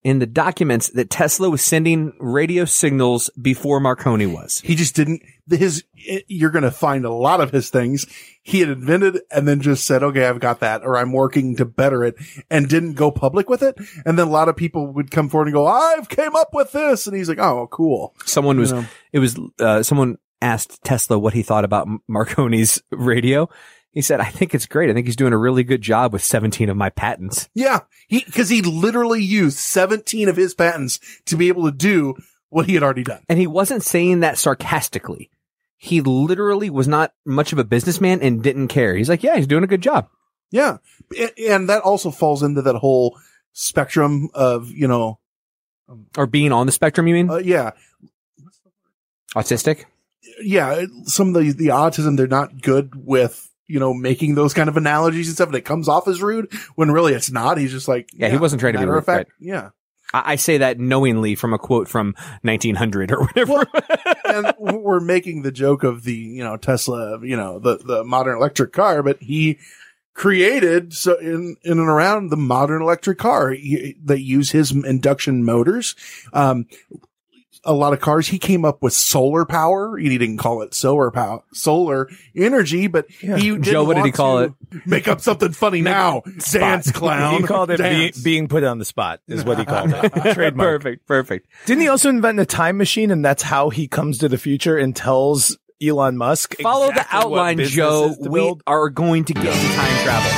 in the documents that Tesla was sending radio signals before Marconi was.
He just didn't, you're going to find a lot of his things he had invented and then just said, okay, I've got that, or I'm working to better it, and didn't go public with it. And then a lot of people would come forward and go, I've came up with this. And he's like, oh, cool.
Someone asked Tesla what he thought about Marconi's radio. He said, I think it's great. I think he's doing a really good job with 17 of my patents.
Yeah. Because he literally used 17 of his patents to be able to do what he had already done.
And he wasn't saying that sarcastically. He literally was not much of a businessman and didn't care. He's like, yeah, he's doing a good job.
Yeah. And that also falls into that whole spectrum of,
or being on the spectrum, you mean?
Yeah.
Autistic?
Yeah. Some of the autism, they're not good with, making those kind of analogies and stuff, and it comes off as rude when really it's not. He's just like,
he wasn't trying to be rude.
Fact, yeah.
I say that knowingly from a quote from 1900 or whatever.
Well, and we're making the joke of the, Tesla, the modern electric car, but he created in and around the modern electric car that use his induction motors. A lot of cars, he came up with solar power. He didn't call it solar energy, but
Joe, what did he call it?
Make up something funny now. Dance clown.
He called it being put on the spot is what he called it. Trademark.
Perfect.
Didn't he also invent a time machine, and that's how he comes to the future and tells Elon Musk?
Follow the outline, Joe. We are going to get into time travel.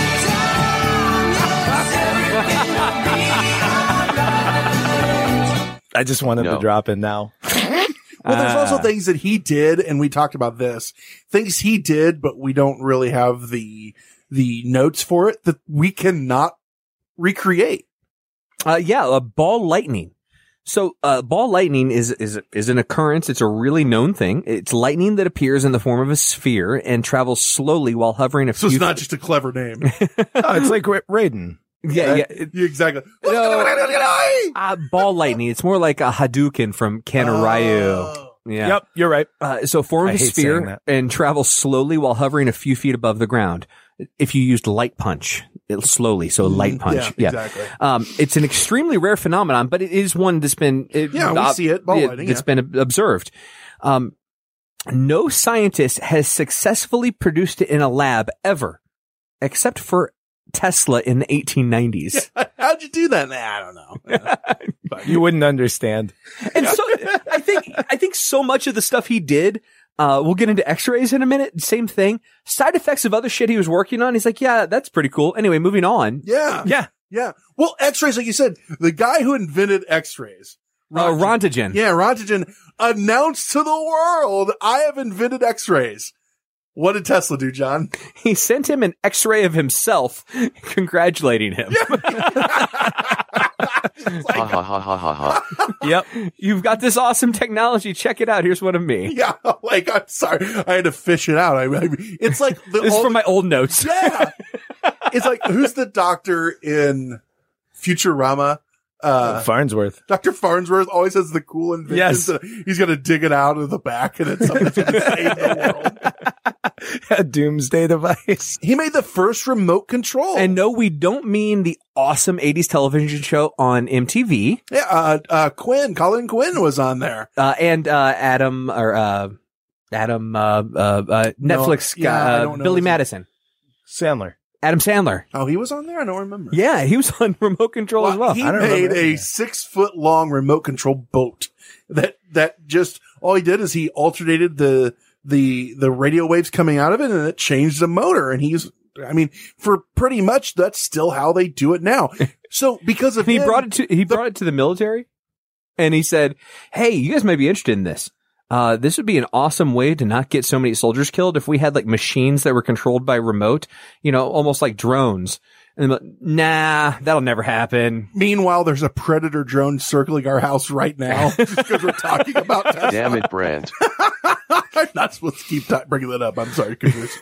I just wanted to drop in now.
Well, there's also things that he did, and we talked about this. Things he did, but we don't really have the notes for it that we cannot recreate.
Ball lightning. So, ball lightning is an occurrence. It's a really known thing. It's lightning that appears in the form of a sphere and travels slowly while hovering
So it's not just a clever name.
It's like Raiden.
Yeah, exactly.
Ball lightning. It's more like a Hadouken from Ken Ryu. Yeah.
Yep, you're right.
So forms a sphere and travels slowly while hovering a few feet above the ground. If you used light punch, slowly. So light punch.
Yeah, exactly.
It's an extremely rare phenomenon, but it is one that's been,
we see it. Ball lighting.
It's been observed. No scientist has successfully produced it in a lab ever, except for Tesla in the 1890s.
How'd you do that? I don't know.
You wouldn't understand.
And so I think so much of the stuff he did, we'll get into x-rays in a minute. Same thing. Side effects of other shit he was working on. He's like, yeah, that's pretty cool. Anyway, moving on.
Yeah. Well, x-rays, like you said, the guy who invented x-rays.
Rontgen.
Yeah, Rontgen announced to the world, I have invented x-rays. What did Tesla do, John?
He sent him an x-ray of himself, congratulating him.
Yep.
You've got this awesome technology. Check it out. Here's one of me.
Yeah. Like, I'm sorry. I had to fish it out. It's like
this is from my old notes.
Yeah. It's like, who's the doctor in Futurama?
Farnsworth.
Dr. Farnsworth always has the cool inventions.
Yes.
He's going to dig it out of the back and it's something that's going to save the world.
A doomsday device.
He made the first remote control.
And no, we don't mean the awesome 80s television show on MTV.
Yeah, Colin Quinn was on there.
And Netflix guy, Billy Madison. Adam Sandler.
Oh, he was on there? I don't remember.
Yeah, he was on remote control as well.
He made a 6-foot long remote control boat that just, all he did is he alternated the radio waves coming out of it and it changed the motor. And for pretty much that's still how they do it now. So because of
he brought it to the military and he said, hey, you guys might be interested in this. This would be an awesome way to not get so many soldiers killed if we had like machines that were controlled by remote, almost like drones. And like, nah, that'll never happen.
Meanwhile, there's a Predator drone circling our house right now because we're talking about Tesla.
Damn it, Brand.
I'm not supposed to keep bringing that up. I'm sorry.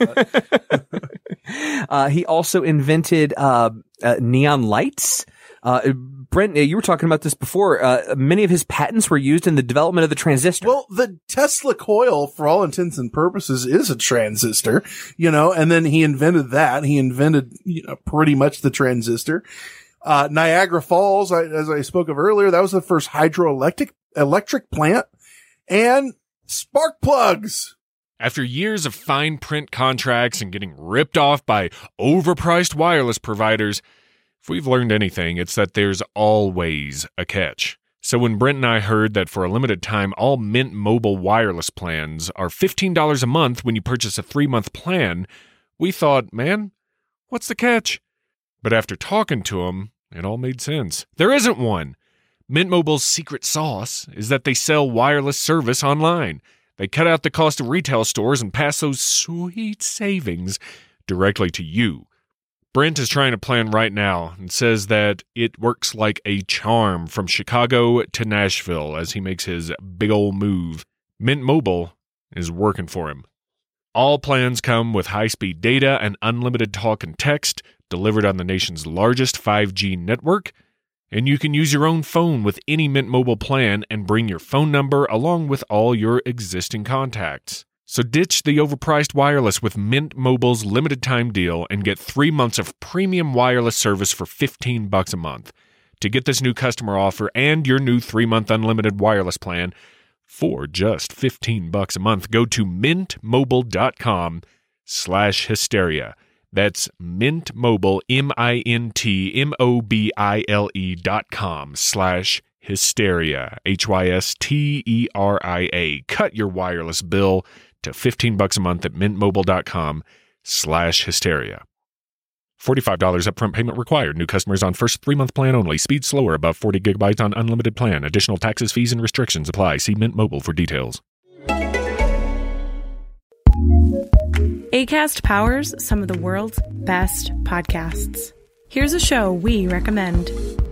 He also invented neon lights. Brent, you were talking about this before. Many of his patents were used in the development of the transistor.
Well, the Tesla coil, for all intents and purposes, is a transistor, and then he invented that. He invented, pretty much the transistor. Niagara Falls, as I spoke of earlier, that was the first electric plant, and spark plugs.
After years of fine print contracts and getting ripped off by overpriced wireless providers, if we've learned anything, it's that there's always a catch. So when Brent and I heard that for a limited time, all Mint Mobile wireless plans are $15 a month when you purchase a 3-month plan, we thought, man, what's the catch? But after talking to him, it all made sense. There isn't one. Mint Mobile's secret sauce is that they sell wireless service online. They cut out the cost of retail stores and pass those sweet savings directly to you. Brent is trying a plan right now and says that it works like a charm from Chicago to Nashville as he makes his big ol' move. Mint Mobile is working for him. All plans come with high-speed data and unlimited talk and text delivered on the nation's largest 5G network, and you can use your own phone with any Mint Mobile plan and bring your phone number along with all your existing contacts. So ditch the overpriced wireless with Mint Mobile's limited time deal and get 3 months of premium wireless service for $15 a month. To get this new customer offer and your new 3-month unlimited wireless plan for just $15 a month, go to mintmobile.com/hysteria. That's Mint Mobile, mintmobile.com/hysteria, HYSTERIA. Cut your wireless bill to $15 a month at mintmobile.com/hysteria. $45 upfront payment required. New customers on first 3-month plan only. Speed slower above 40 gigabytes on unlimited plan. Additional taxes, fees, and restrictions apply. See Mint Mobile for details.
Acast powers some of the world's best podcasts. Here's a show we recommend.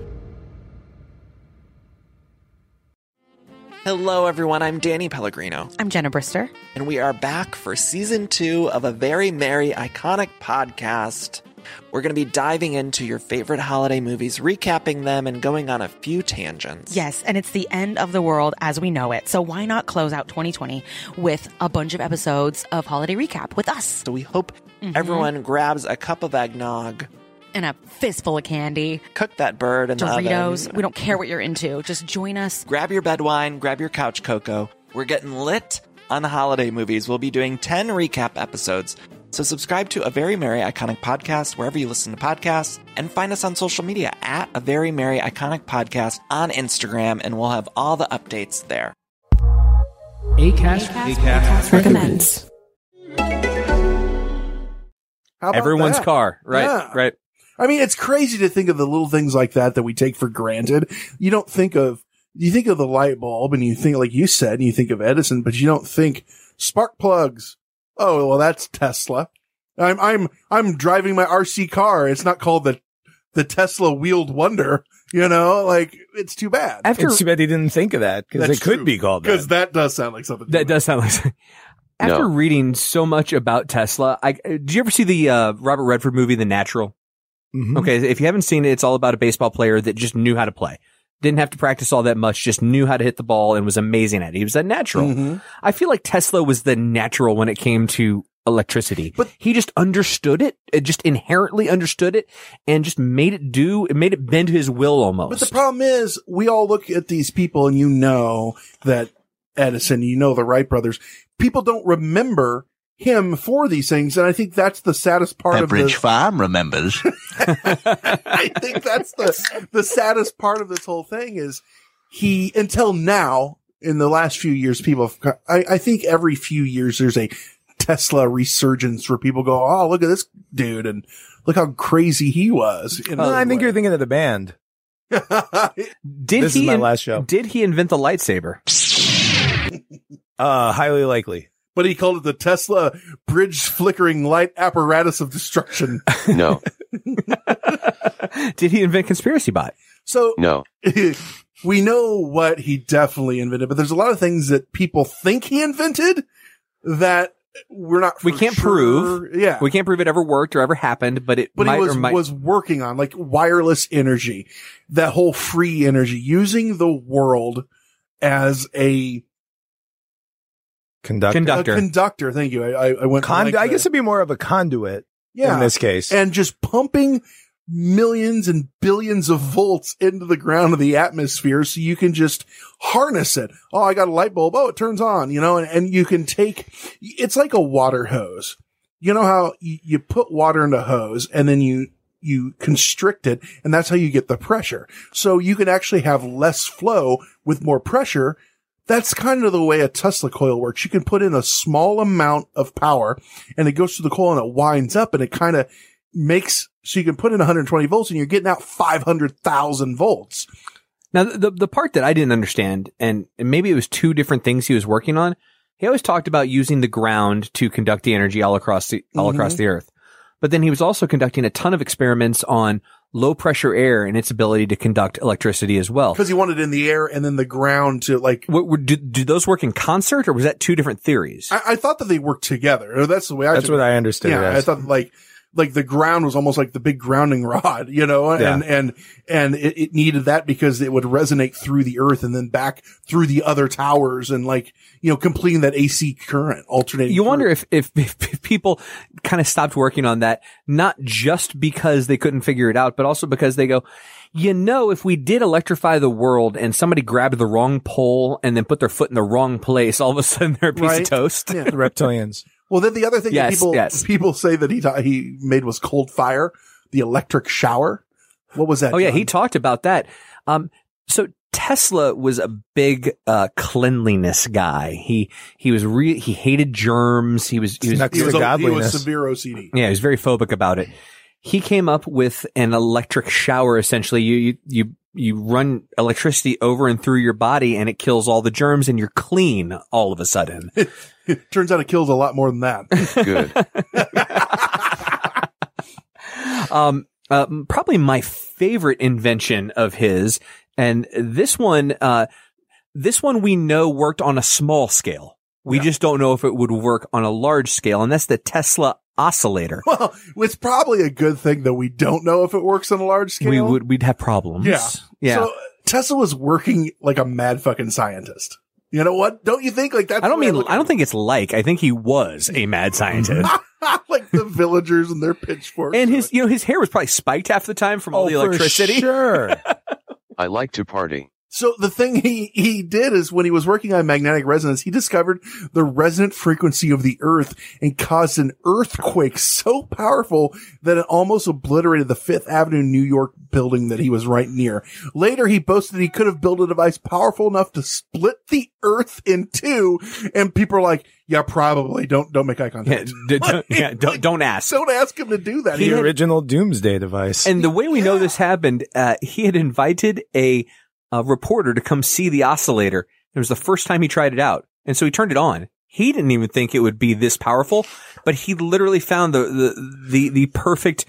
Hello, everyone. I'm Danny Pellegrino.
I'm Jenna Brister.
And we are back for season 2 of a very merry, iconic podcast. We're going to be diving into your favorite holiday movies, recapping them, and going on a few tangents.
Yes, and it's the end of the world as we know it. So why not close out 2020 with a bunch of episodes of Holiday Recap with us?
So we hope everyone grabs a cup of eggnog.
And a fistful of candy.
Cook that bird in the oven.
Doritos. We don't care what you're into. Just join us.
Grab your bed wine. Grab your couch cocoa. We're getting lit on the holiday movies. We'll be doing 10 recap episodes. So subscribe to A Very Merry Iconic Podcast wherever you listen to podcasts, and find us on social media at A Very Merry Iconic Podcast on Instagram, and we'll have all the updates there.
Acast
recommends.
How about
everyone's
that?
car. Right,
Yeah.
right.
I mean, it's crazy to think of the little things like that we take for granted. You think of the light bulb and you think, like you said, and you think of Edison, but you don't think spark plugs. Oh, well, that's Tesla. I'm driving my RC car. It's not called the Tesla Wheeled Wonder. Like, it's too bad.
It's too bad he didn't think of that, because it could be called that.
Because that does sound like something.
That does sound like something. After reading so much about Tesla, did you ever see the Robert Redford movie, The Natural?
Mm-hmm.
Okay, if you haven't seen it, it's all about a baseball player that just knew how to play. Didn't have to practice all that much, just knew how to hit the ball and was amazing at it. He was a natural.
Mm-hmm.
I feel like Tesla was the natural when it came to electricity. But he just understood it. It just inherently understood it and just made it bend to his will almost.
But the problem is, we all look at these people and that Edison, the Wright brothers, people don't remember him for these things. And I think that's the saddest part of
Pepperidge Farm remembers.
I think that's the saddest part of this whole thing is until now, in the last few years, I think every few years there's a Tesla resurgence where people go, oh, look at this dude and look how crazy he was.
I think you're thinking of the band.
This
is my last show.
Did he invent the lightsaber?
Highly likely.
But he called it the Tesla Bridge Flickering Light Apparatus of Destruction.
No.
Did he invent Conspiracy Bot?
So
no.
We know what he definitely invented, but there's a lot of things that people think he invented that we
can't
prove.
prove.
Yeah.
We can't prove it ever worked or ever happened, but
he was working on, like, wireless energy, that whole free energy, using the world as a conductor. Thank you. I went.
I guess it'd be more of a conduit.
Yeah.
In this case,
and just pumping millions and billions of volts into the ground of the atmosphere so you can just harness it. Oh, I got a light bulb. Oh, it turns on, and you can it's like a water hose. You know how you put water in a hose and then you constrict it, and that's how you get the pressure. So you can actually have less flow with more pressure. That's kind of the way a Tesla coil works. You can put in a small amount of power and it goes through the coil and it winds up and it kind of makes, so you can put in 120 volts and you're getting out 500,000 volts.
Now, the part that I didn't understand, and maybe it was two different things he was working on. He always talked about using the ground to conduct the energy all across the earth. But then he was also conducting a ton of experiments on low pressure air and its ability to conduct electricity as well.
Because he wanted in the air and then the ground to
do those work in concert, or was that two different theories?
I thought that they worked together. That's the way
That's what I understood.
Yeah, I thought like the ground was almost like the big grounding rod, and it needed that because it would resonate through the earth and then back through the other towers and completing that AC current, alternating.
You wonder if people kind of stopped working on that, not just because they couldn't figure it out, but also because they go, if we did electrify the world and somebody grabbed the wrong pole and then put their foot in the wrong place, all of a sudden they're a piece of toast.
Yeah.
Reptilians.
Well, then the other thing that people say that he made was cold fire, the electric shower. What was that?
Oh, yeah. He talked about that. So Tesla was a big, cleanliness guy. He hated germs. He was severe
OCD.
Yeah. He was very phobic about it. He came up with an electric shower. Essentially, you run electricity over and through your body and it kills all the germs and you're clean all of a sudden.
Turns out it kills a lot more than that.
Good. Probably my favorite invention of his, and this one we know worked on a small scale. We just don't know if it would work on a large scale, and that's the Tesla oscillator.
Well, it's probably a good thing that we don't know if it works on a large scale.
We'd have problems.
Yeah. So Tesla was working like a mad fucking scientist. You know what? Don't you think that's
I don't think it's I think he was a mad scientist.
Like the villagers and their pitchforks.
And his hair was probably spiked half the time from all the electricity.
For sure.
I like to party.
So the thing he did is when he was working on magnetic resonance, he discovered the resonant frequency of the earth and caused an earthquake so powerful that it almost obliterated the Fifth Avenue, New York building that he was right near. Later, he boasted he could have built a device powerful enough to split the earth in two. And people are like, yeah, probably. Don't make eye contact.
Don't ask.
Don't ask him to do that.
The original doomsday device.
And the way we know this happened, he had invited a reporter to come see the oscillator. It was the first time he tried it out. And so he turned it on. He didn't even think it would be this powerful, but he literally found the perfect,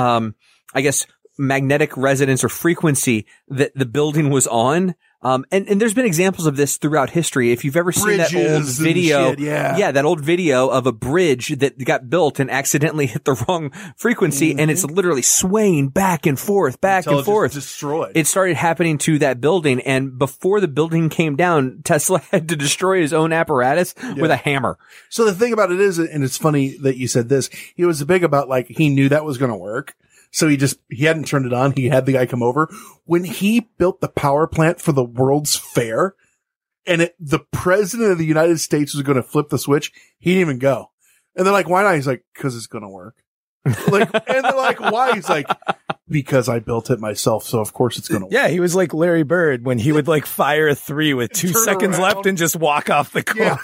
magnetic resonance or frequency that the building was on. And there's been examples of this throughout history. If you've ever seen that old video, that old video of a bridge that got built and accidentally hit the wrong frequency, and it's literally swaying back and forth,
destroyed.
It started happening to that building, and before the building came down, Tesla had to destroy his own apparatus with a hammer.
So the thing about it is, and it's funny that you said this, he was big about he knew that was going to work. So he hadn't turned it on. He had the guy come over. When he built the power plant for the World's Fair and the president of the United States was going to flip the switch, he didn't even go. And they're like, why not? He's like, cause it's going to work. And they're like, why? He's like, because I built it myself. So of course it's going to work.
Yeah. He was like Larry Bird when he would fire a 3 with 2 seconds left and just walk off the court.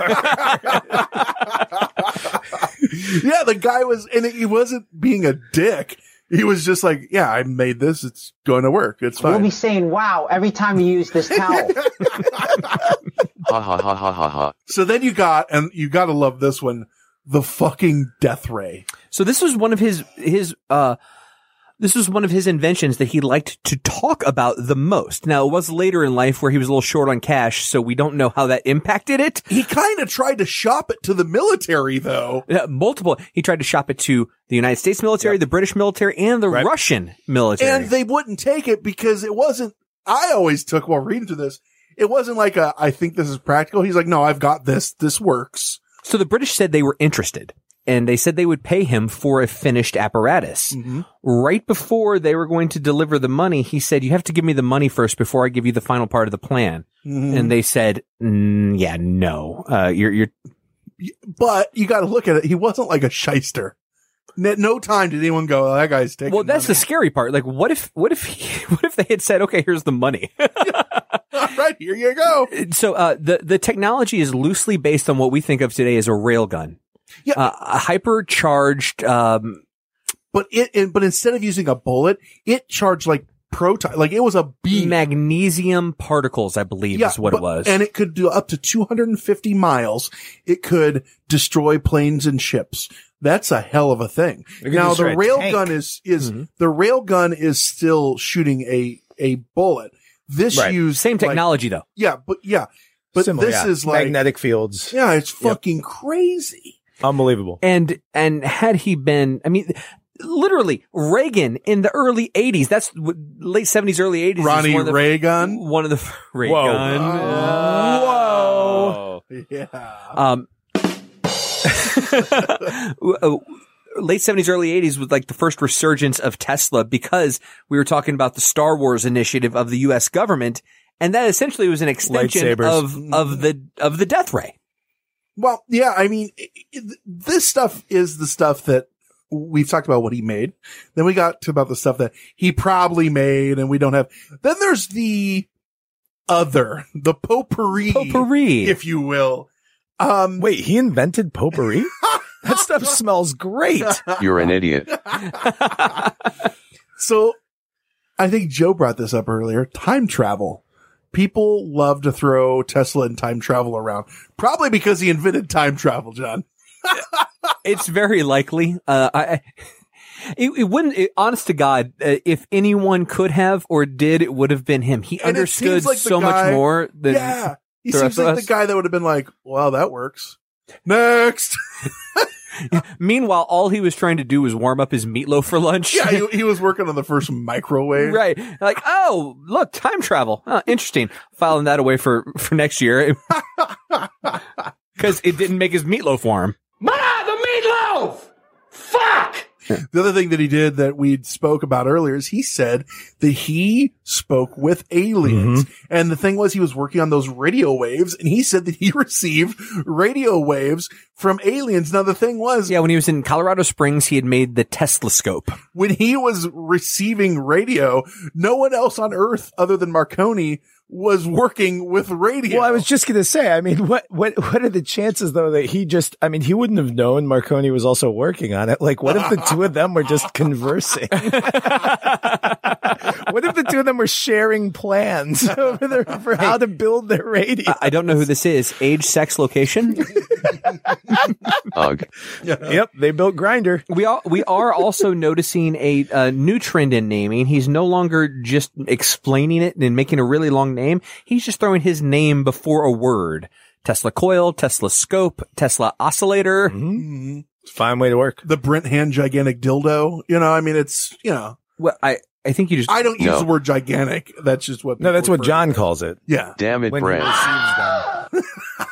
Yeah. The guy he wasn't being a dick. He was just like, yeah, I made this. It's going to work. It's fine.
We'll be saying, wow, every time you use this towel.
Ha ha ha ha ha ha.
So then you got to love this one, the fucking death ray.
So this was one of his inventions that he liked to talk about the most. Now, it was later in life where he was a little short on cash, so we don't know how that impacted it.
He kind of tried to shop it to the military, though.
He tried to shop it to the United States military, the British military, and the Russian military.
And they wouldn't take it because it wasn't, I always took while reading through this, it wasn't like I think this is practical. He's like, no, I've got this. This works.
So the British said they were interested. and they said they would pay him for a finished apparatus. Right before they were going to deliver the money, he said, "You have to give me the money first before I give you the final part of the plan." And they said, "Yeah, no, you're."
But you got to look at it. He wasn't like a shyster. No time did anyone go, "Oh, that guy's taking."
Well, that's
money.
the scary part. Like, what if they had said, "Okay, here's the money."
All right, here you go.
So, the technology is loosely based on what we think of today as a railgun.
Yeah.
A hypercharged,
but instead of using a bullet, it charged like proton, like it was a beam.
Magnesium particles, I believe, is what it was.
And it could do up to 250 miles. It could destroy planes and ships. That's a hell of a thing. Now the railgun the railgun is still shooting a bullet. This used
same technology though.
Yeah, but
similar,
this is like
magnetic fields.
Yeah, it's fucking crazy.
Unbelievable.
And had he been, I mean, literally Reagan in the early 80s, that's late 70s, early 80s.
Ronnie Reagan.
One of the Reagan.
Whoa. Yeah.
Late 70s, early 80s was like the first resurgence of Tesla because we were talking about the Star Wars initiative of the U.S. government. And that essentially was an extension of the death ray.
Well, yeah, I mean, this stuff is the stuff that we've talked about what he made. Then we got to about the stuff that he probably made and we don't have. Then there's the potpourri, if you will.
Wait, he invented potpourri? That stuff smells great.
You're an idiot.
So I think Joe brought this up earlier. Time travel. People love to throw Tesla and time travel around. Probably because he invented time travel, John.
It's very likely. It wouldn't, honest to God, if anyone could have or did, it would have been him. He understood
like
so much more than
he seems like the guy that would have been like, well, that works. Next.
Meanwhile, all he was trying to do was warm up his meatloaf for lunch.
Yeah, he was working on the first microwave.
Right. Like, oh, look, time travel. Oh, interesting. Filing that away for next year. Because it didn't make his meatloaf warm.
The meatloaf! Fuck!
The other thing that he did that we spoke about earlier is he said that he spoke with aliens. And the thing was he was working on those radio waves and he said that he received radio waves from aliens. Now the thing was,
when he was in Colorado Springs, he had made the Teslascope.
When he was receiving radio, no one else on Earth other than Marconi was working with radio.
Well, I was just going to say, I mean, what are the chances though that he wouldn't have known Marconi was also working on it. Like, what if the two of them were just conversing? What if the two of them were sharing plans over there for how to build their radio?
I don't know who this is. Age, sex, location?
Ugh.
Yep, they built Grindr.
We are also noticing a new trend in naming. He's no longer just explaining it and making a really long name. He's just throwing his name before a word. Tesla coil, Tesla scope, Tesla oscillator.
Fine way to work.
The Brent hand gigantic dildo. You know, I mean, it's, you know.
Well, I think you just.
I don't use the word gigantic. That's just what.
No, that's what John calls it.
Yeah.
Damn it,
when
Brent.
he receives them.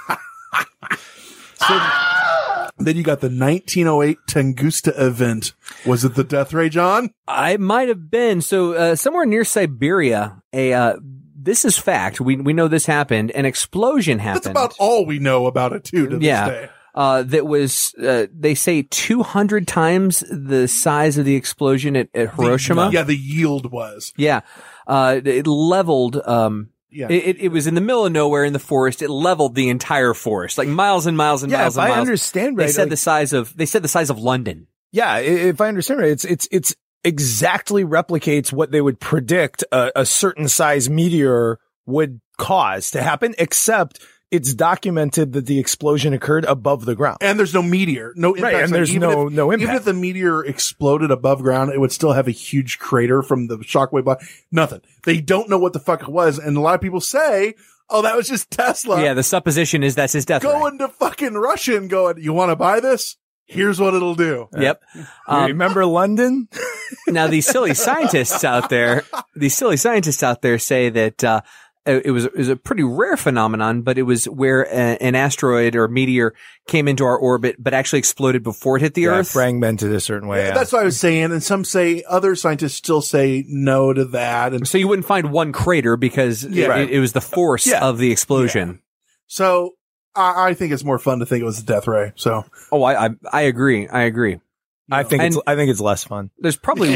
So then you got the 1908 Tunguska event. Was it the death ray, John?
I might have been. So somewhere near Siberia, this is fact. We know this happened. An explosion happened.
That's about all we know about it too. To this day.
That was, they say 200 times the size of the explosion at Hiroshima.
The yield was.
Yeah. It leveled, it was in the middle of nowhere in the forest. It leveled the entire forest, like miles and miles and miles and miles.
If I understand right.
They said the size of London.
Yeah. If I understand right, it's exactly replicates what they would predict a certain size meteor would cause to happen, except it's documented that the explosion occurred above the ground.
And there's no meteor. No impact.
Right, and there's no impact.
Even if the meteor exploded above ground, it would still have a huge crater from the shockwave blast. Nothing. They don't know what the fuck it was. And a lot of people say, oh, that was just Tesla.
Yeah, the supposition is that's his death ray.
Going to fucking Russia and going, you want to buy this? Here's what it'll do.
Yep.
Remember London?
Now, these silly scientists out there say that, it was a pretty rare phenomenon, but it was where an asteroid or meteor came into our orbit, but actually exploded before it hit the Earth.
Fragmented a certain way.
Yeah, that's what I was saying. And other scientists still say no to that. And
so you wouldn't find one crater because it was the force of the explosion.
Yeah. So I think it's more fun to think it was a death ray. So,
I agree.
I think it's less fun.
There's probably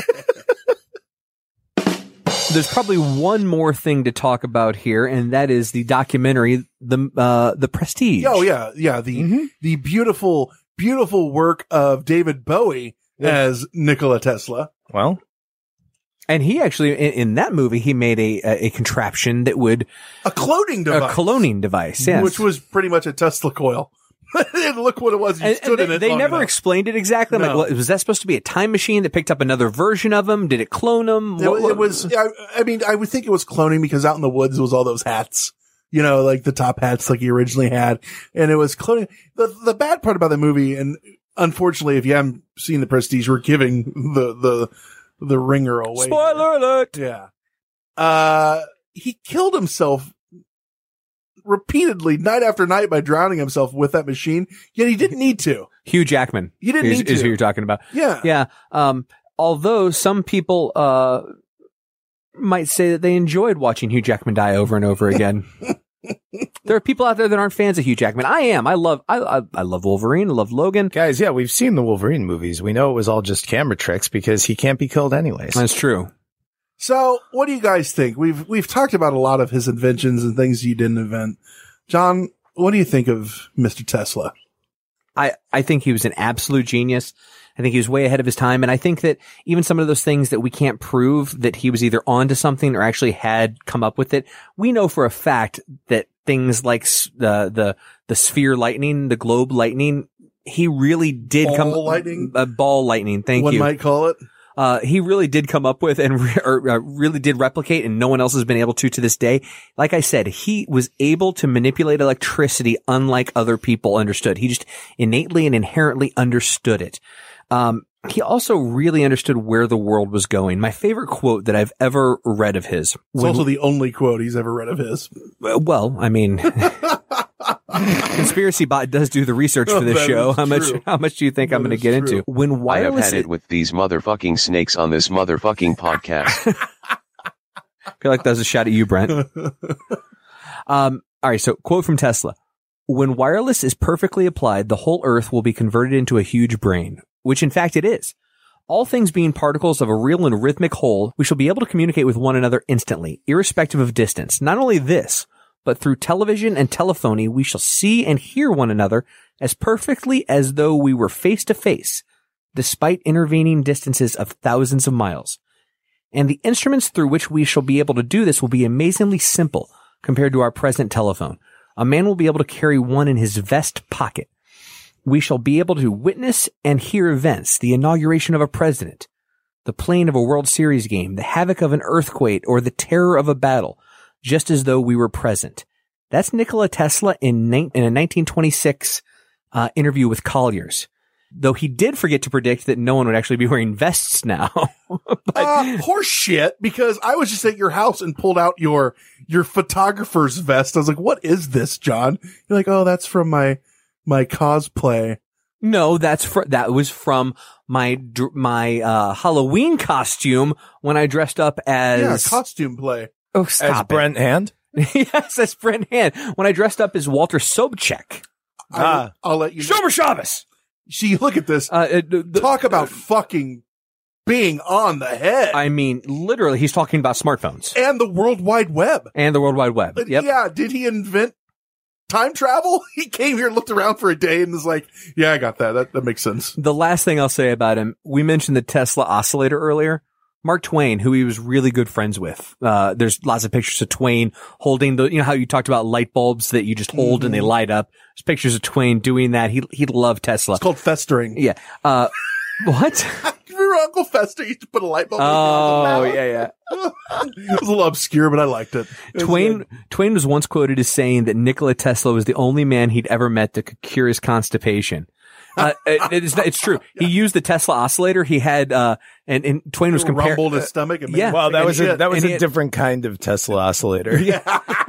one more thing to talk about here, and that is the documentary, the Prestige.
Oh yeah. The beautiful work of David Bowie as Nikola Tesla.
Well,
and he actually in that movie he made a contraption that would
a cloning device,
yes,
which was pretty much a Tesla coil. And look what it was. He stood in it.
They never explained it exactly. I'm like, was that supposed to be a time machine that picked up another version of him? Did it clone him?
It was. I mean, I would think it was cloning because out in the woods was all those hats. You know, like the top hats, like he originally had, and it was cloning. The bad part about the movie, and unfortunately, if you haven't seen The Prestige, we're giving the ringer away.
Spoiler alert!
Yeah. He killed himself repeatedly night after night by drowning himself with that machine, yet he didn't need to.
Hugh Jackman.
You didn't need to.
Is who you're talking about.
Yeah.
Yeah. Although some people, might say that they enjoyed watching Hugh Jackman die over and over again. There are people out there that aren't fans of Hugh Jackman. I am. I love Wolverine. I love Logan.
Guys, yeah, we've seen the Wolverine movies. We know it was all just camera tricks because he can't be killed anyways.
That's true.
So, what do you guys think? We've talked about a lot of his inventions and things he didn't invent. John, what do you think of Mr. Tesla?
I think he was an absolute genius. I think he was way ahead of his time. And I think that even some of those things that we can't prove that he was either onto something or actually had come up with it, we know for a fact that things like the sphere lightning, the globe lightning, he really did
ball lightning?
Ball lightning. Thank you.
One might call it.
He really did come up with and really did replicate, and no one else has been able to this day. Like I said, he was able to manipulate electricity unlike other people understood. He just innately and inherently understood it. He also really understood where the world was going. My favorite quote that I've ever read of his.
It's also the only quote he's ever read of his.
Well, I mean, Conspiracy Bot does do the research for this show. How much do you think I'm going to get into? When wireless,
I have had it with these motherfucking snakes on this motherfucking podcast.
I feel like that was a shot at you, Brent. All right. So quote from Tesla. When wireless is perfectly applied, the whole earth will be converted into a huge brain, which in fact it is. All things being particles of a real and rhythmic whole, we shall be able to communicate with one another instantly, irrespective of distance. Not only this, but through television and telephony, we shall see and hear one another as perfectly as though we were face to face, despite intervening distances of thousands of miles. And the instruments through which we shall be able to do this will be amazingly simple compared to our present telephone. A man will be able to carry one in his vest pocket. We shall be able to witness and hear events, the inauguration of a president, the playing of a World Series game, the havoc of an earthquake, or the terror of a battle, just as though we were present. That's Nikola Tesla in a 1926 interview with Collier's. Though he did forget to predict that no one would actually be wearing vests now.
Horse shit, because I was just at your house and pulled out your photographer's vest. I was like, what is this, John? You're like, oh, that's from my cosplay.
No, that was from my Halloween costume when I dressed up as
costume play.
Oh, stop
as Brent Hand?
Yes, as Brent Hand. When I dressed up as Walter Sobchak.
I'll let you know.
Shomer Shabbos!
See, look at this. Talk about fucking being on the head.
I mean, literally, he's talking about smartphones.
And the World Wide Web.
Yep.
Yeah, did he invent time travel? He came here, looked around for a day, and was like, yeah, I got that. That makes sense.
The last thing I'll say about him, we mentioned the Tesla oscillator earlier. Mark Twain, who he was really good friends with. There's lots of pictures of Twain holding you know how you talked about light bulbs that you just hold and they light up. There's pictures of Twain doing that. He loved Tesla.
It's called festering.
Yeah. What?
Remember Uncle Fester used to put a light bulb in
his yeah.
It was a little obscure, but I liked it.
Twain was once quoted as saying that Nikola Tesla was the only man he'd ever met that could cure his constipation. It's true. He used the Tesla oscillator. He had, and Twain was comparing.
Rumbled his stomach. And
yeah.
Well, that was a different kind of Tesla oscillator.
Yeah.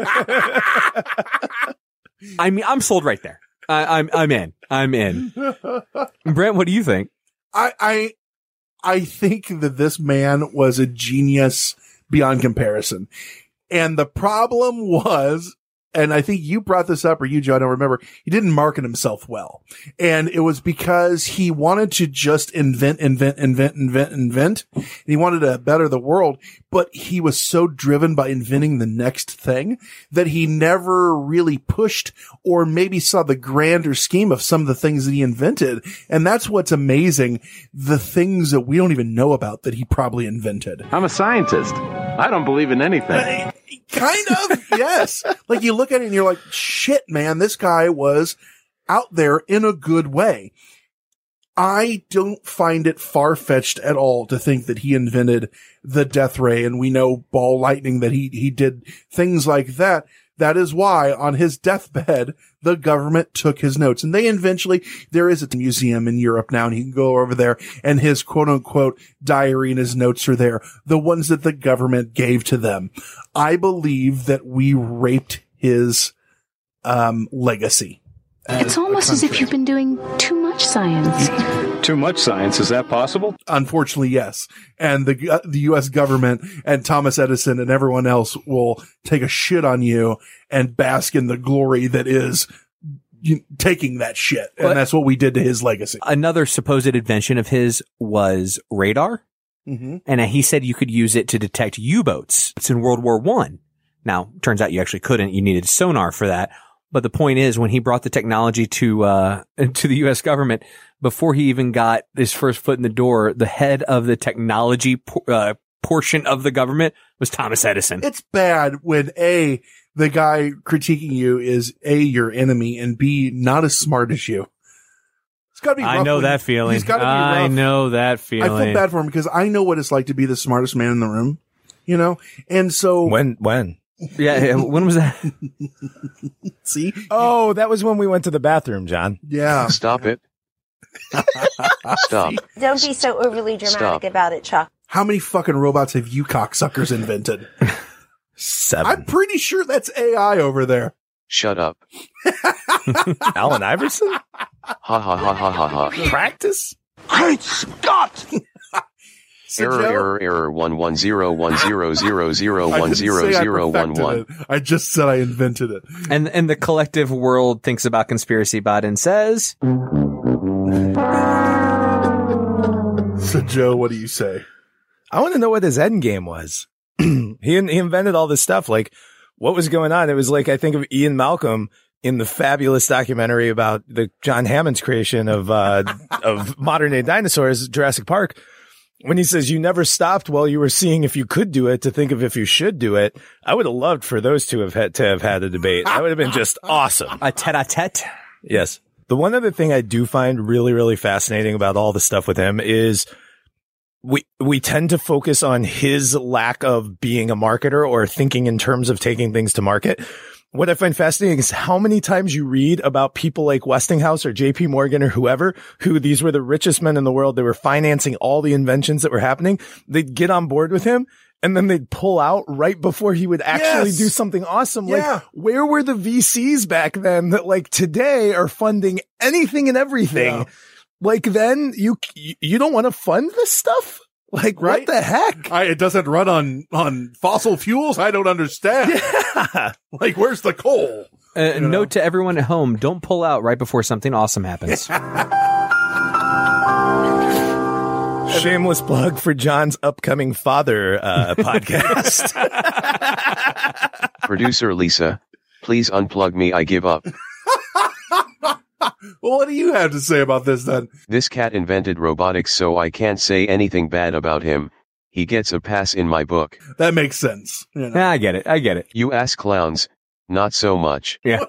I mean, I'm sold right there. I'm in. Brent, what do you think?
I think that this man was a genius beyond comparison. And the problem was, and I think you brought this up, or you, Joe, I don't remember, he didn't market himself well. And it was because he wanted to just invent. And he wanted to better the world, but he was so driven by inventing the next thing that he never really pushed or maybe saw the grander scheme of some of the things that he invented. And that's what's amazing. The things that we don't even know about that he probably invented.
I'm a scientist. I don't believe in anything.
Kind of, yes. Like you look at it and you're like, shit, man, this guy was out there in a good way. I don't find it far-fetched at all to think that he invented the death ray, and we know ball lightning, that he did things like that. That is why on his deathbed, the government took his notes, and there is a museum in Europe now, and he can go over there, and his quote unquote diary and his notes are there, the ones that the government gave to them. I believe that we raped his, legacy.
It's almost as if you've been doing too much science.
Too much science, is that possible?
Unfortunately, yes. And the U.S. government and Thomas Edison and everyone else will take a shit on you and bask in the glory that is taking that shit. And that's what we did to his legacy.
Another supposed invention of his was radar.
Mm-hmm.
And he said you could use it to detect U-boats. It's in World War I. Now, turns out you actually couldn't. You needed sonar for that. But the point is, when he brought the technology to the U.S. government, before he even got his first foot in the door, the head of the technology portion of the government was Thomas Edison.
It's bad when A, the guy critiquing you is A, your enemy, and B, not as smart as you. It's gotta be rough.
I know that feeling.
He's gotta be rough.
I know that feeling.
I feel bad for him because I know what it's like to be the smartest man in the room, you know? And so.
When?
Yeah, when was that?
See?
Oh, that was when we went to the bathroom, John.
Yeah.
Stop it. Stop.
Don't be so overly dramatic about it, Chuck.
How many fucking robots have you cocksuckers invented?
7.
I'm pretty sure that's AI over there.
Shut up.
Alan Iverson?
Ha ha ha ha ha ha.
Practice?
Great Scott!
Error 1101000100011.
I just said I invented it.
And the collective world thinks about Conspiracy Bot and says,
So Joe, what do you say?
I want to know what his end game was. He invented all this stuff. Like, what was going on? It was like, I think of Ian Malcolm in the fabulous documentary about the John Hammond's creation of modern day dinosaurs, Jurassic Park. When he says you never stopped while you were seeing if you could do it to think of if you should do it, I would have loved for those two to have had a debate. That would have been just awesome.
A tete-a-tete?
Yes. The one other thing I do find really, really fascinating about all the stuff with him is we tend to focus on his lack of being a marketer or thinking in terms of taking things to market. What I find fascinating is how many times you read about people like Westinghouse or JP Morgan or whoever, who these were the richest men in the world. They were financing all the inventions that were happening. They'd get on board with him and then they'd pull out right before he would actually do something awesome.
Yeah.
Like, where were the VCs back then that like today are funding anything and everything? Yeah. Like then you don't want to fund this stuff? Like, right? What the heck?
It doesn't run on fossil fuels? I don't understand.
Yeah.
Like, where's the coal?
Note to everyone at home, don't pull out right before something awesome happens.
Shameless plug for John's upcoming father podcast.
Producer Lisa, please unplug me. I give up.
Well, what do you have to say about this then?
This cat invented robotics, so I can't say anything bad about him. He gets a pass in my book.
That makes sense.
Yeah, I get it.
You ass clowns. Not so much.
Yeah.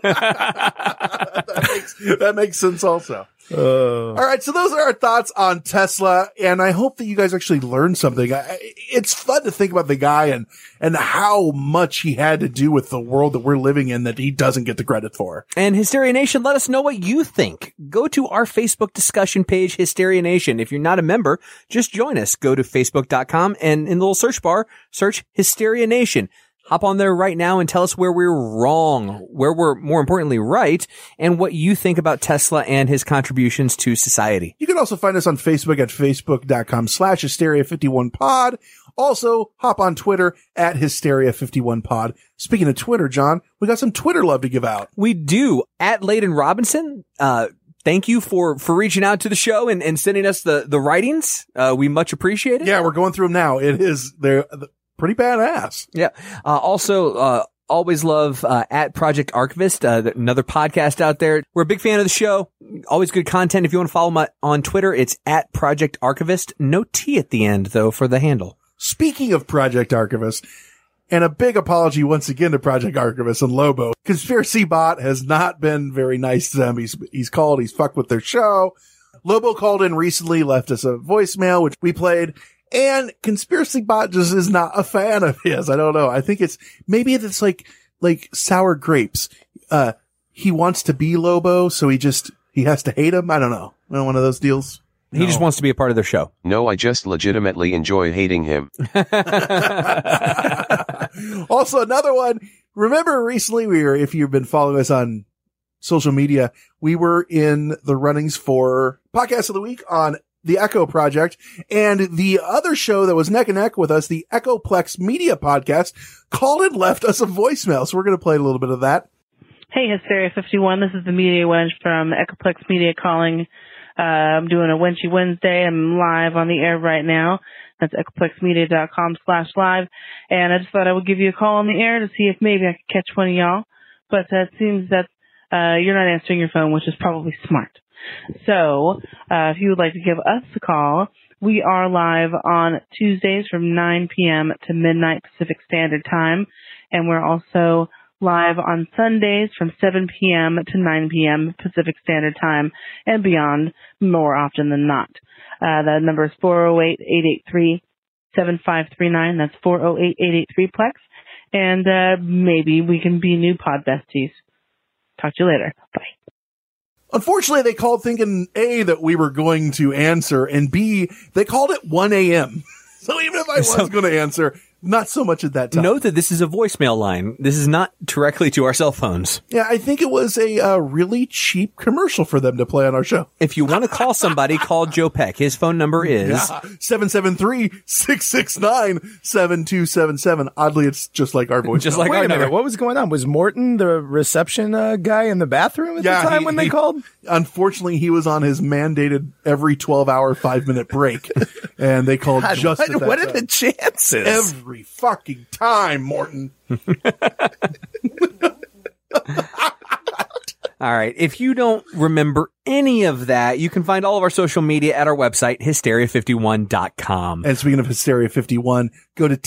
that makes sense also. All right, so those are our thoughts on Tesla, and I hope that you guys actually learned something. It's fun to think about the guy and how much he had to do with the world that we're living in that he doesn't get the credit for.
And Hysteria Nation, let us know what you think. Go to our Facebook discussion page, Hysteria Nation. If you're not a member, just join us. Go to facebook.com and in the little search bar, search Hysteria Nation. Hop on there right now and tell us where we're wrong, where we're more importantly right, and what you think about Tesla and his contributions to society.
You can also find us on Facebook at facebook.com/Hysteria51pod. Also, hop on Twitter at Hysteria51pod. Speaking of Twitter, John, we got some Twitter love to give out.
We do. At Layden Robinson, thank you for reaching out to the show and sending us the writings. We much appreciate it.
Yeah, we're going through them now. They're pretty badass.
Yeah. Also, always love, at Project Archivist, another podcast out there. We're a big fan of the show. Always good content. If you want to follow them on Twitter, it's at Project Archivist. No T at the end, though, for the handle.
Speaking of Project Archivist, and a big apology once again to Project Archivist and Lobo, Conspiracy Bot has not been very nice to them. He's fucked with their show. Lobo called in recently, left us a voicemail, which we played. And Conspiracy Bot just is not a fan of his. I don't know. I think maybe it's like sour grapes. He wants to be Lobo, so he has to hate him. I don't know. One of those deals.
He just wants to be a part of their show.
No, I just legitimately enjoy hating him.
Also, another one. Remember recently if you've been following us on social media, we were in the runnings for Podcast of the Week on the Echo Project, and the other show that was neck and neck with us, the Echoplex Media Podcast, called and left us a voicemail. So we're going to play a little bit of that.
Hey, Hysteria 51. This is the Media Wench from Echoplex Media calling. I'm doing a Wenchy Wednesday. I'm live on the air right now. That's echoplexmedia.com/live. And I just thought I would give you a call on the air to see if maybe I could catch one of y'all. But it seems that you're not answering your phone, which is probably smart. So, if you would like to give us a call, we are live on Tuesdays from 9 p.m. to midnight Pacific Standard Time. And we're also live on Sundays from 7 p.m. to 9 p.m. Pacific Standard Time and beyond more often than not. The number is 408-883-7539. That's 408-883-PLEX. And maybe we can be new pod besties. Talk to you later. Bye.
Unfortunately, they called thinking, A, that we were going to answer, and B, they called it 1 a.m. So even if I was going to answer, not so much at that time.
Note that this is a voicemail line. This is not directly to our cell phones.
Yeah, I think it was a really cheap commercial for them to play on our show.
If you want to call somebody, call Joe Peck. His phone number is
773-669-7277. Oddly, it's just like our voicemail.
Just like our number. What was going on? Was Morton the reception guy in the bathroom at the time when they called?
Unfortunately, he was on his mandated every 12-hour, 5-minute break, and they called just at that
What are
time.
the chances?
Every fucking time, Morton.
All right. If you don't remember any of that, you can find all of our social media at our website, hysteria51.com.
And speaking of Hysteria 51, go to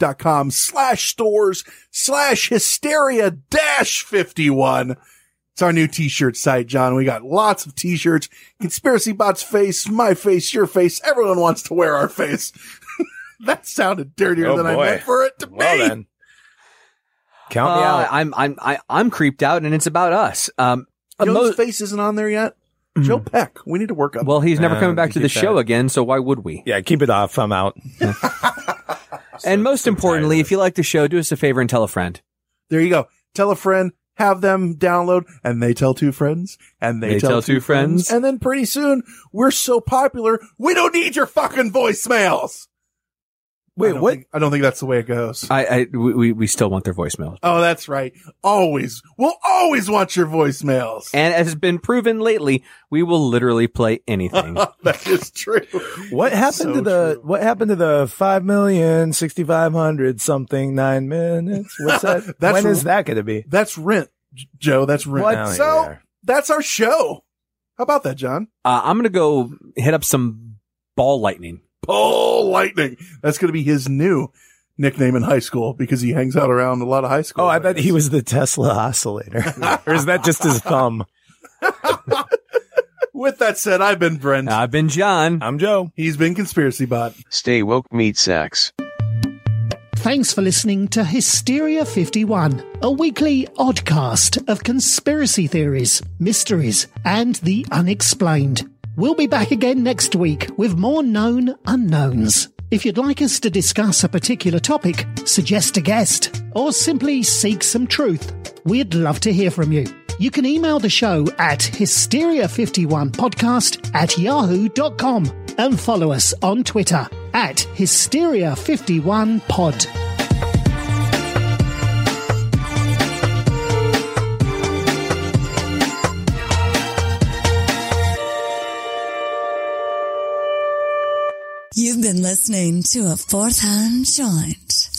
tpublic.com/stores/hysteria-51. It's our new t-shirt site, John. We got lots of t-shirts. Conspiracy Bot's face, my face, your face. Everyone wants to wear our face. That sounded dirtier than I meant for it to be.
Well then. Count me out.
I'm creeped out, and it's about us.
Joe's face isn't on there yet. Joe Peck. We need to work on.
Well, he's never coming back to the show again, so why would we?
Yeah, keep it off. I'm out.
And most importantly, if you like the show, do us a favor and tell a friend.
There you go. Tell a friend. Have them download, and they tell two friends, and they tell two friends, and then pretty soon we're so popular we don't need your fucking voicemails.
Wait, what?
I don't think that's the way it goes.
We still want their voicemails.
Oh, that's right. Always. We'll always want your voicemails.
And as has been proven lately, we will literally play anything.
That is true.
What happened to the 5,000,6,500 something 9 minutes? What's that? When is that going to be?
That's rent, Joe. That's rent.
What?
So that's our show. How about that, John?
I'm going to go hit up some ball lightning.
Ball lightning. That's going to be his new nickname in high school because he hangs out around a lot of high school.
Oh, I bet he was the Tesla oscillator. Or is that just his thumb?
With that said, I've been Brent.
I've been John.
I'm Joe.
He's been Conspiracy Bot.
Stay woke, meat sacks.
Thanks for listening to Hysteria 51, a weekly oddcast of conspiracy theories, mysteries, and the unexplained. We'll be back again next week with more known unknowns. If you'd like us to discuss a particular topic, suggest a guest, or simply seek some truth, we'd love to hear from you. You can email the show at hysteria51podcast@yahoo.com and follow us on Twitter at hysteria51pod.
You've been listening to a Fourth Hand Joint.